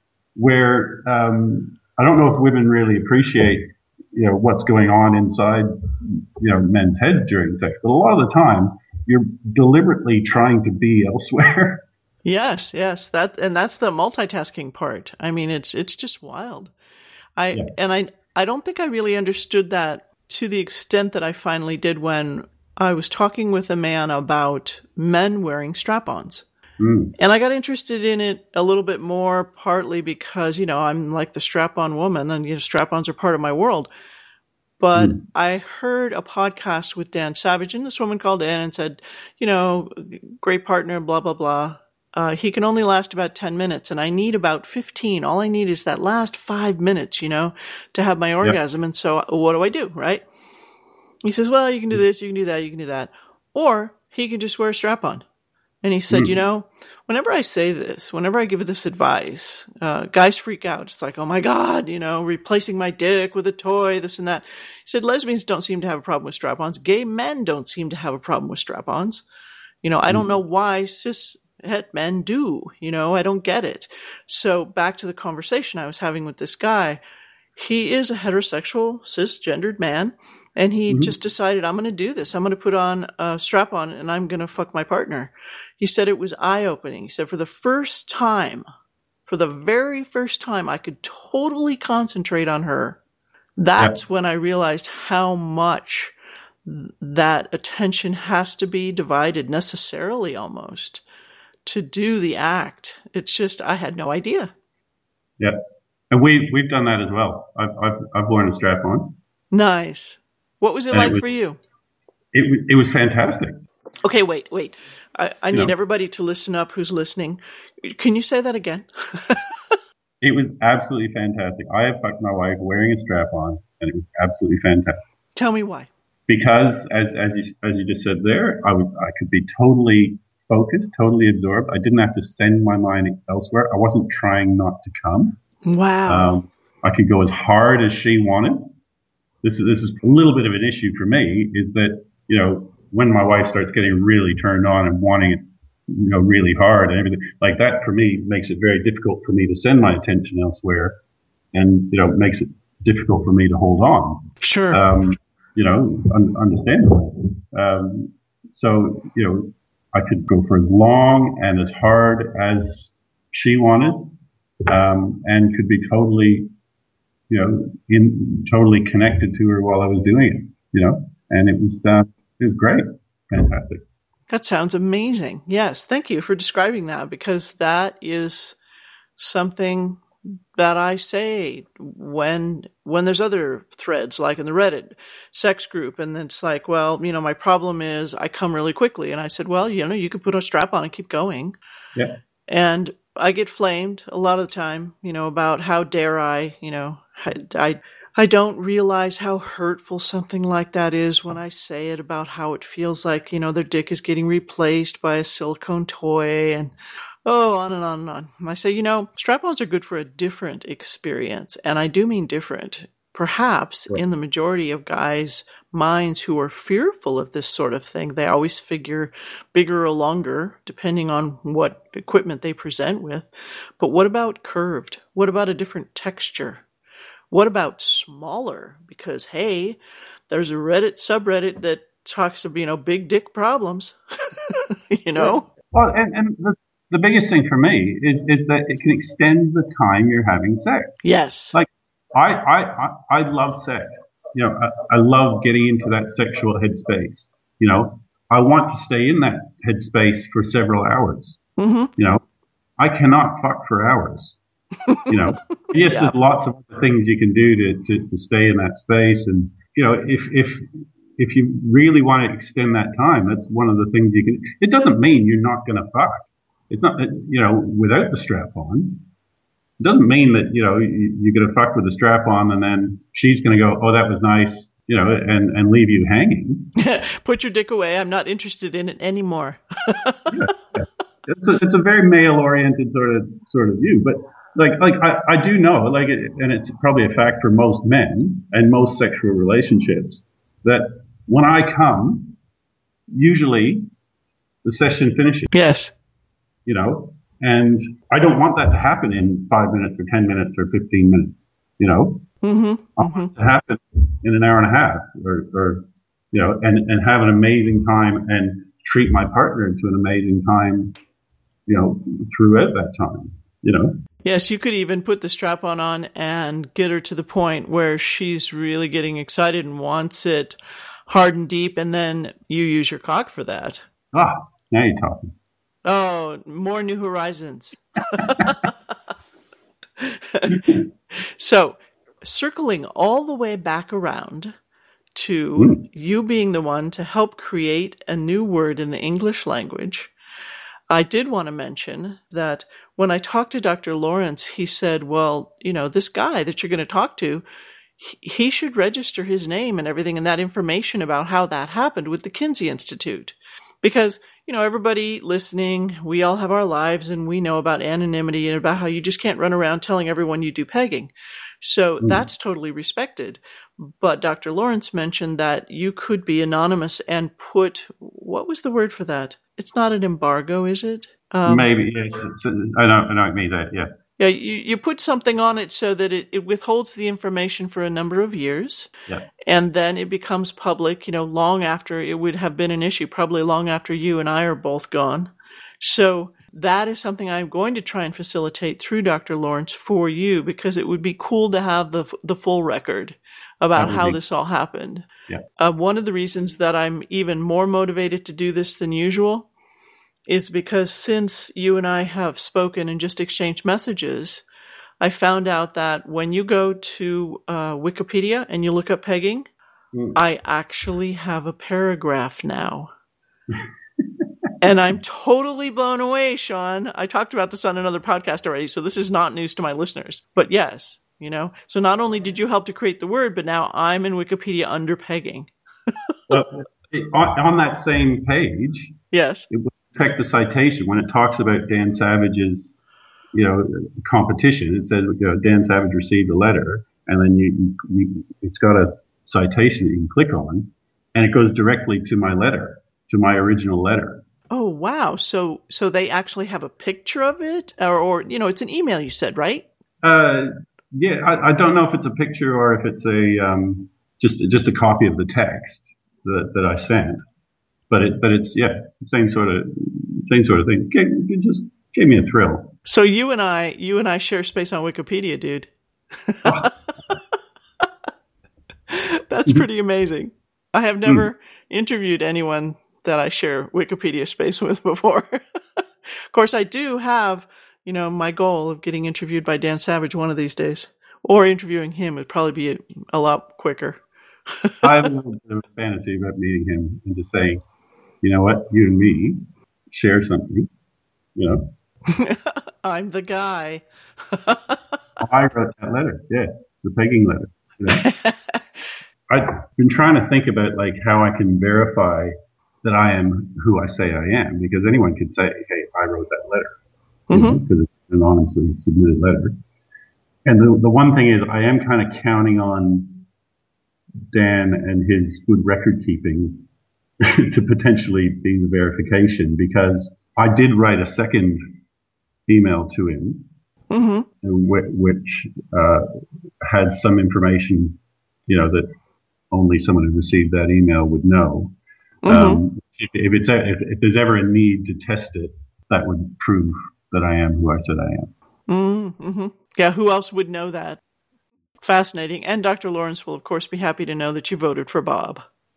where um, I don't know if women really appreciate, you know, what's going on inside, you know, men's heads during sex. But a lot of the time, you're deliberately trying to be elsewhere. Yes, yes, that and that's the multitasking part. I mean, it's it's just wild. I yeah. and I I don't think I really understood that to the extent that I finally did when I was talking with a man about men wearing strap-ons. Mm. And I got interested in it a little bit more, partly because, you know, I'm like the strap-on woman and, you know, strap-ons are part of my world. But mm. I heard a podcast with Dan Savage, and this woman called in and said, you know, great partner, blah, blah, blah. Uh, he can only last about ten minutes, and I need about fifteen. All I need is that last five minutes, you know, to have my orgasm. Yep. And so what do I do, right? He says, well, you can do this, you can do that, you can do that. Or he can just wear a strap-on. And he said, mm. you know, whenever I say this, whenever I give this advice, uh, guys freak out. It's like, oh my God, you know, replacing my dick with a toy, this and that. He said, lesbians don't seem to have a problem with strap-ons. Gay men don't seem to have a problem with strap-ons. You know, I mm. don't know why cis het men do, you know, I don't get it. So back to the conversation I was having with this guy, he is a heterosexual, cisgendered man. And he mm-hmm. just decided, I'm going to do this. I'm going to put on a strap on and I'm going to fuck my partner. He said it was eye-opening. He said for the first time, for the very first time, I could totally concentrate on her. That's yep. when I realized how much that attention has to be divided necessarily almost to do the act. It's just, I had no idea. Yeah. And we, we've done that as well. I've, I've, I've worn a strap on. Nice. What was it and like it was, for you? It, it was fantastic. Okay, wait, wait. I, I need no. everybody to listen up who's listening. Can you say that again? It was absolutely fantastic. I have fucked my wife wearing a strap-on, and it was absolutely fantastic. Tell me why. Because, as as you as you just said there, I was I could be totally focused, totally absorbed. I didn't have to send my mind elsewhere. I wasn't trying not to come. Wow. Um, I could go as hard as she wanted. This is, this is a little bit of an issue for me is that, you know, when my wife starts getting really turned on and wanting it, you know, really hard and everything like that, for me, makes it very difficult for me to send my attention elsewhere and, you know, makes it difficult for me to hold on. Sure. Um, you know, un- understandably. Um, so, you know, I could go for as long and as hard as she wanted, um, and could be totally, you know, in totally connected to her while I was doing it, you know, and it was, uh, it was great. Fantastic. That sounds amazing. Yes. Thank you for describing that, because that is something that I say when, when there's other threads, like in the Reddit sex group. And it's like, well, you know, my problem is I come really quickly. And I said, well, you know, you could put a strap on and keep going. Yeah. And I get flamed a lot of the time, you know, about how dare I, you know, I, I, I don't realize how hurtful something like that is when I say it, about how it feels like, you know, their dick is getting replaced by a silicone toy and, oh, on and on and on. And I say, you know, strap-ons are good for a different experience. And I do mean different. Perhaps right. in the majority of guys' minds who are fearful of this sort of thing. They always figure bigger or longer, depending on what equipment they present with. But what about curved? What about a different texture? What about smaller? Because, hey, there's a Reddit subreddit that talks of, you know, big dick problems, you know? Well, and, and the, the biggest thing for me is, is that it can extend the time you're having sex. Yes. Like, I, I, I, I love sex. You know, I, I love getting into that sexual headspace. You know, I want to stay in that headspace for several hours. Mm-hmm. You know, I cannot fuck for hours. You know, yes, yeah. There's lots of other things you can do to, to, to stay in that space. And, you know, if, if, if you really want to extend that time, that's one of the things you can, it doesn't mean you're not going to fuck. It's not, you know, without the strap on. It doesn't mean that, you know, you, you're going to fuck with the strap on and then she's going to go, oh, that was nice, you know, and, and leave you hanging. Put your dick away. I'm not interested in it anymore. yeah, yeah. It's a, it's a very male oriented sort of, sort of view. But like, like I, I do know, like, it, and it's probably a fact for most men and most sexual relationships that when I come, usually the session finishes. Yes. You know, and I don't want that to happen in five minutes or ten minutes or fifteen minutes, you know. Mm-hmm. I want it to happen in an hour and a half or, or you know, and, and have an amazing time and treat my partner into an amazing time, you know, throughout that time, you know. Yes, you could even put the strap-on on and get her to the point where she's really getting excited and wants it hard and deep, and then you use your cock for that. Ah, now you're talking. Oh, more New Horizons. So, circling all the way back around to mm. you being the one to help create a new word in the English language, I did want to mention that when I talked to Doctor Lawrence, he said, well, you know, this guy that you're going to talk to, he should register his name and everything and that information about how that happened with the Kinsey Institute. Because, you know, everybody listening, we all have our lives and we know about anonymity and about how you just can't run around telling everyone you do pegging. So mm. that's totally respected. But Doctor Lawrence mentioned that you could be anonymous and put, what was the word for that? It's not an embargo, is it? Um, Maybe, yes. It's, I know, I know what you mean that, yeah. Yeah, you, you put something on it so that it, it withholds the information for a number of years. Yeah. And then it becomes public, you know, long after it would have been an issue, probably long after you and I are both gone. So that is something I'm going to try and facilitate through Doctor Lawrence for you, because it would be cool to have the the full record about how be- this all happened. Yeah. Uh, one of the reasons that I'm even more motivated to do this than usual is because since you and I have spoken and just exchanged messages, I found out that when you go to uh, Wikipedia and you look up pegging, mm. I actually have a paragraph now. And I'm totally blown away, Sean. I talked about this on another podcast already, so this is not news to my listeners. But yes, you know, so not only did you help to create the word, but now I'm in Wikipedia under pegging. Well, it, on, on that same page, yes, it was check the citation when it talks about Dan Savage's, you know, competition. It says, you know, Dan Savage received a letter, and then you, you, it's got a citation that you can click on, and it goes directly to my letter, to my original letter. Oh wow! So so they actually have a picture of it, or, or you know, it's an email. You said, right? Uh, yeah. I, I don't know if it's a picture or if it's a um just just a copy of the text that that I sent. But it, but it's, yeah, same sort of, same sort of thing. It, it just gave me a thrill. So you and I, you and I share space on Wikipedia, dude. That's pretty amazing. I have never mm. interviewed anyone that I share Wikipedia space with before. Of course, I do have, you know, my goal of getting interviewed by Dan Savage one of these days, or interviewing him would probably be a, a lot quicker. I have a little bit of a fantasy about meeting him and just saying, you know what, you and me share something, you know. I'm the guy. I wrote that letter, yeah, the pegging letter. You know? I've been trying to think about like how I can verify that I am who I say I am, because anyone could say, hey, I wrote that letter, mm-hmm. because it's an anonymously submitted letter. And the, the one thing is I am kind of counting on Dan and his good record keeping to potentially be the verification, because I did write a second email to him, mm-hmm. which uh, had some information, you know, that only someone who received that email would know. Mm-hmm. Um, if, if it's if, if there's ever a need to test it, that would prove that I am who I said I am. Mm-hmm. Yeah, who else would know that? Fascinating. And Doctor Lawrence will, of course, be happy to know that you voted for Bob.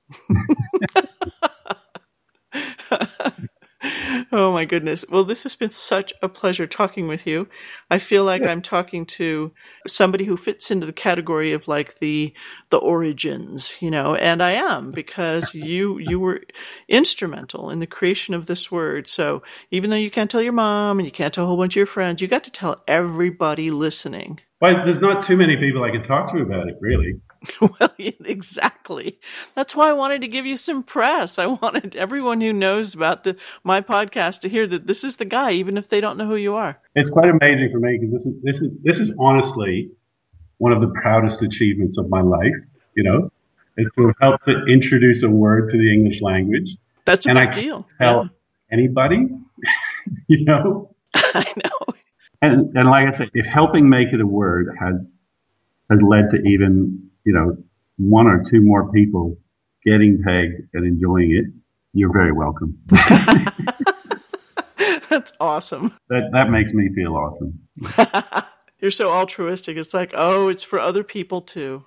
Oh, my goodness. Well, this has been such a pleasure talking with you. I feel like yeah. I'm talking to somebody who fits into the category of like the the origins, you know, and I am, because you you were instrumental in the creation of this word. So even though you can't tell your mom and you can't tell a whole bunch of your friends, you got to tell everybody listening. Well, there's not too many people I can talk to about it, really. Well, exactly. That's why I wanted to give you some press. I wanted everyone who knows about the my podcast to hear that this is the guy, even if they don't know who you are. It's quite amazing for me, because this is this is this is honestly one of the proudest achievements of my life. You know, is to have helped to introduce a word to the English language. That's a and big I deal. Tell yeah. anybody, you know. I know. And and like I said, if helping make it a word has has led to even, you know, one or two more people getting pegged and enjoying it, you're very welcome. That's awesome. That that makes me feel awesome. You're so altruistic. It's like, oh, it's for other people too.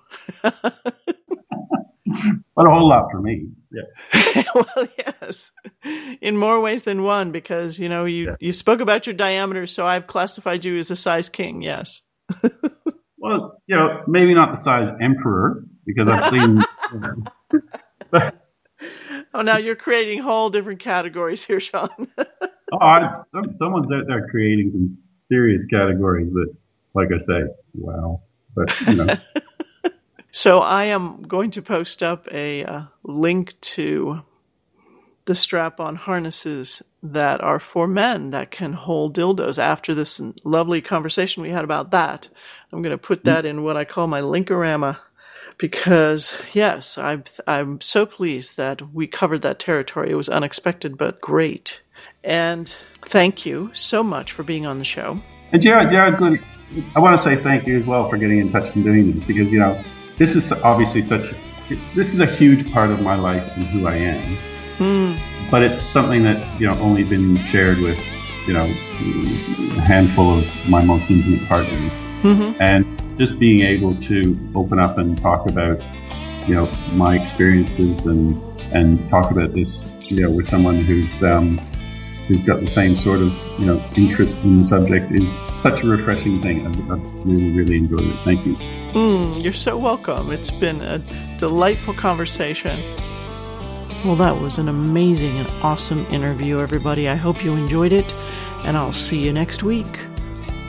But a whole lot for me. Yeah. Well, yes, in more ways than one, because, you know, you, yeah. you spoke about your diameter, so I've classified you as a size king. Yes. Well, you know, maybe not the size emperor, because I've seen. You know, but, oh, now you're creating whole different categories here, Sean. oh, I, some, someone's out there creating some serious categories that, like I say, wow. But, you know. So I am going to post up a uh, link to the strap-on harnesses that are for men that can hold dildos. After this lovely conversation we had about that, I'm going to put that in what I call my Linkorama, because, yes, I'm, I'm so pleased that we covered that territory. It was unexpected, but great. And thank you so much for being on the show. And Jared, Jared, good. I want to say thank you as well for getting in touch and doing this, because, you know, this is obviously such, this is a huge part of my life and who I am. Mm. But it's something that's, you know, only been shared with, you know, a handful of my most intimate partners. Mm-hmm. And just being able to open up and talk about, you know, my experiences and, and talk about this, you know, with someone who's, um, who's got the same sort of, you know, interest in the subject is such a refreshing thing. I've, I've really, really enjoyed it. Thank you. Mm, you're so welcome. It's been a delightful conversation. Well, that was an amazing and awesome interview, everybody. I hope you enjoyed it, and I'll see you next week.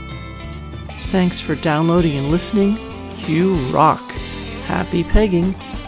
Thanks for downloading and listening. You rock. Happy pegging.